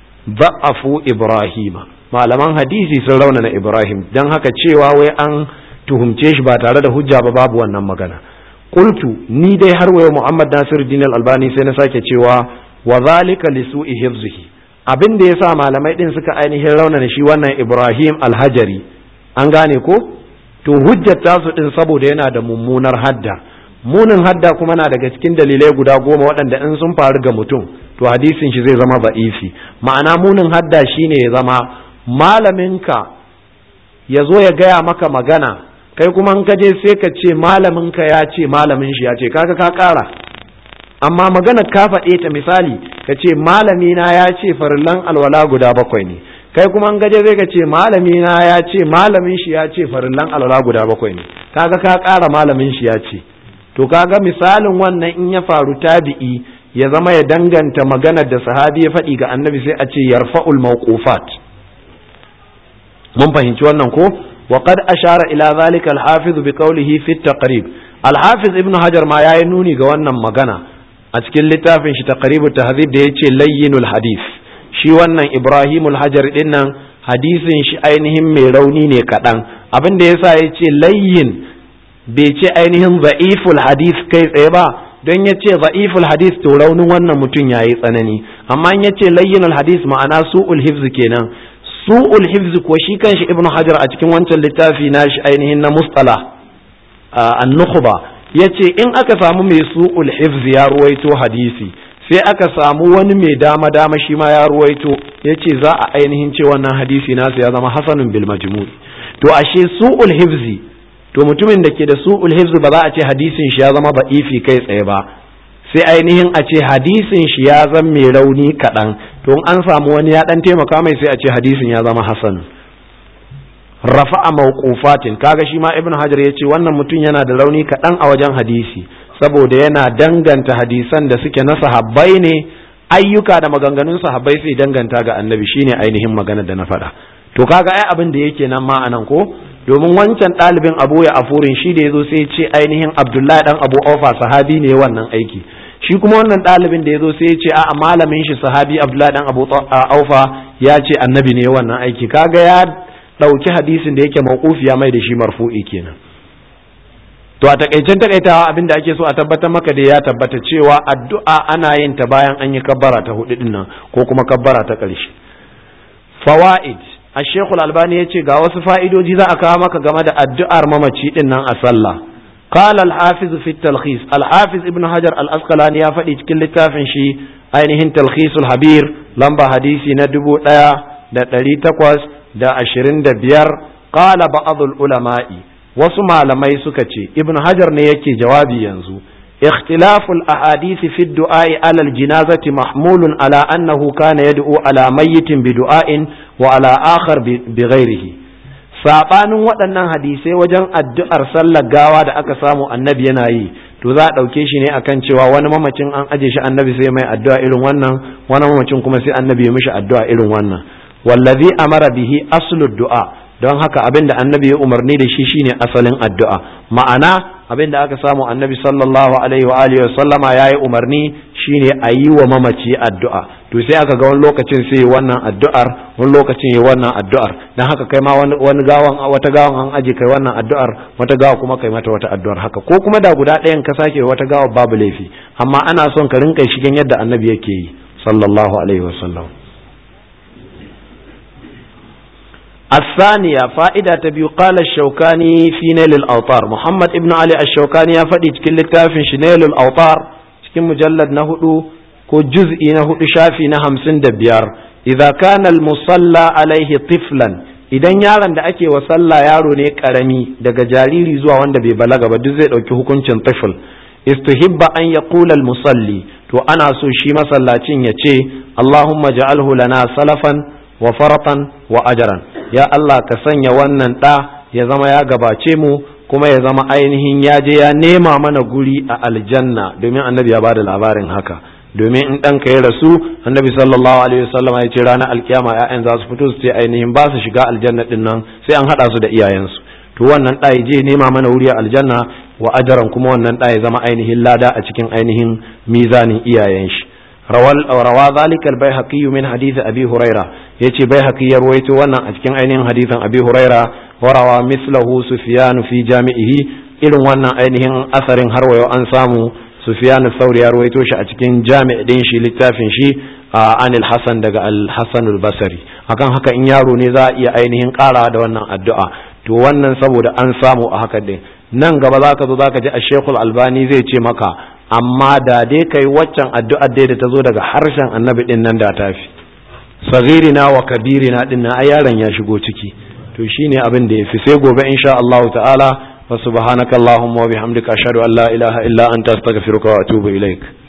da'afu Ibrahima malaman hadisi sun raunana Ibrahim dan haka cewa wai an tuhumce shi ba tare da hujja ba babu wannan magana qultu ni dai har wayo Muhammad Nasiruddin Al-Albani sai na sake cewa wa zalika li su'i hifzihi abin da yasa malamai din suka ainihin raunana shi wannan Ibrahim Al-Hajari an gane ko to hujjar tasu din saboda yana da mummunar hadda munin hadda kuma na daga cikin dalilai guda goma waɗanda in sun faru ga mutum to hadisin shi zai zama ba'ifi ma'ana munin hadda shine ya zama malaminka ya zo ya gaya maka magana kai kuma in ka je sai ka ce malaminka ya ce malamin shi ya ce kaga ka ƙara amma magana ka faɗe ta misali ka ce malamina ya ce farillan alwala guda bakwai ne kai kuma in ka je sai ka ce malamina ya ce malamin shi ya ce farillan alwala guda bakwai ne kaga ka ƙara malamin shi ya ce to kaga misalin wannan in ya faru tabi'i ya zama ya danganta maganar da sahabi ya faɗi ga annabi sai a ce yarfa'ul mawqufat mun fahimci wannan ko wa qad ashara ila zalika al-hafiz bi qawlihi fi at-taqrib al-hafiz ibn hajar ma yayi nuni ga wannan magana a cikin littafin shi taqrib at-tahdhib da yace layyinul hadith shi wannan ibrahimul hajar din nan hadisin shi ainihin mai rauni ne kadan abin da yasa yace layyin bai ce ainihin za'iful hadith kai tsaye ba don ya ce za'iful hadith to raunin wannan mutum ya yi tsanani amma in ya ce layyinul hadith ma'ana su'ul hifz kenan su'ul hifz ko shi kanshi ibnu hajar a cikin wancan littafi na shi ainihin na mustala an-nukhba yace in aka samu mai su'ul hifz ya ruwaito hadisi sai aka samu wani mai dama dama shi ma ya ruwaito yace za a ainihin ce wannan hadisi nasu ya zama hasanun bil majmu' to ashe su'ul hifz to mutumin da ke da su'ul hifz ba za a ce hadisin shi ya zama da'ifi kai tsaye ba, sai ainihin a ce hadisin shi ya zama mai rauni kaɗan, to in an samu wani ya ɗan taimaka mai sai a ce hadisin ya zama hasan. Rafa'a mawqufatin, kaga shi ma ibn hajar ya ce wannan mutum yana da rauni kaɗan a wajen hadisi saboda yana danganta hadisan da suke na sahabbai ne, ayyuka da maganganun sahabbai sai danganta ga annabi, shine ainihin magana da na faɗa. To kaga ai abin da yake nan ma anan ko, domin wancan ɗalibin Abu ya afurin shi da yazo sai ya ce ainihin Abdullahi dan Abu Aufa sahabi ne wannan aiki, shi kuma wannan ɗalibin da yazo sai ya ce a malamin shi sahabi Abdullahi dan Abu Aufa ya ce annabi ne wannan aiki, kaga ya ɗauki hadisin da yake mauqufi ya mai da shi marfu'i kenan. To a takaicen takaitawa abin da ake so a tabbatar maka da ya tabbata cewa addu'a ana yin ta bayan an yi kabbara ta hudu din nan ko kuma kabbara ta ƙarshe. Fawaid, Ash-Shaykh Al-Albani yace ga wasu fa'idoji za a kawo maka game da addu'ar mamaci din nan a sallah. Qala al-Hafiz fi at-Talkhis, al-Hafiz Ibn Hajar al-Asqalani ya faɗi cikin littafin shi ainihin Talkhisul Habir lamba hadisi na dubu ɗaya da ɗari takwas da ashirin da biyar. Qala ba'dul ulama'i, wasu malamai suka ce, Ibn Hajar ne yake jawabi yanzu, ikhtilaful ahadisi fi du'a'i ala al-janazati mahmulun ala annahu kana yad'u ala mayyitin bi du'a'in wa ala akhar bi ghairihi. Sabanin waɗannan hadisai wajen addu'ar sallar gawa da aka samu annabi yana yi, to za a ɗauke shi ne akan cewa wani mamacin an aje shi annabi sai mai addu'a irin wannan, wani mamacin kuma sai annabi ya mishi addu'a irin wannan. Wallazi amara bihi aslu du'a, don haka abin da annabi ya umarni da shi shine asalin addu'a. Ma'ana abin da aka samu annabi sallallahu alaihi wa alihi wa sallama yayi umarni shine a yi wa mamaci addu'a. To sai aka ga wani lokacin sai wannan addu'ar, wani lokacin yi wannan addu'ar. Dan haka kai ma wani wani gawan wata gawan an aje kai wannan addu'ar, wata gawa kuma kai mata wata addu'ar haka. Ko kuma da guda ɗayan ka sake wata gawa babu laifi, amma ana son ka rinka shigen yadda annabi yake yi sallallahu alaihi wa sallam. الثانية فائدة تبي قال الشوكاني في نيل الأوطار، محمد ابن علي الشوكاني يفدي كل كتاب في نيل الأوطار كم مجلد نهدو كو جزء نهدو شافي نهم سند بيار. إذا كان المصلى عليه طفلا، idan yaron da ake wa sallah yaro ne karami daga jariri zuwa wanda bai balaga ba duk zai dauki hukuncin tifl, istuhibba an yaqula al-musalli, to ana so shi masallacin ya ce Allahumma ja'alhu lana salafan wa faratan wa ajran, ya Allah ka sanya wannan ɗa ya zama ya gabace mu kuma ya zama ainihin ya je ya nema mana guri a aljanna, domin annabi ya ba da labarin haka. Domin in ɗanka ya rasu, annabi sallallahu alaihi wasallam ya ce ranar alkiyama ya'yan za su fito su ce ainihin ba su shiga aljanna din nan sai an haɗa su da iyayensu. To wannan ɗa ya je nema mana wuri a aljanna wa ajaran, kuma wannan ɗa ya zama ainihin lada a cikin ainihin mizanin iyayen shi. روى ذلك البيهقي من حديث أبي هريرة، يتي بيهقي يرويت وانا أتكين أينهم حديث أبي هريرة، وروى مثله سفيان في جامعه إلو وانا أينهم أثر هروي وأنسامو سفيان الثوري يرويتوش أتكين جامع دينشي للتافنشي آه عن الحسن دقى الحسن البصري. أكان هكا إن يارو نزا إيا أينهم قال هذا وانا الدعاء to wannan saboda an samu a haka din. Nan gaba za ka zo za ka ji a Sheikhul Albani zai ce maka amma da dai kai waccan addu'ar dai da ta zo daga harshen annabi din nan da ta fi sagirina wa kabirina din nan ai yaron ya shigo ciki, to shine abin da yafi. Sai gobe insha Allah ta'ala, wa subhanakallahumma wa bihamdika ashhadu an la ilaha illa anta astaghfiruka wa atubu ilaik.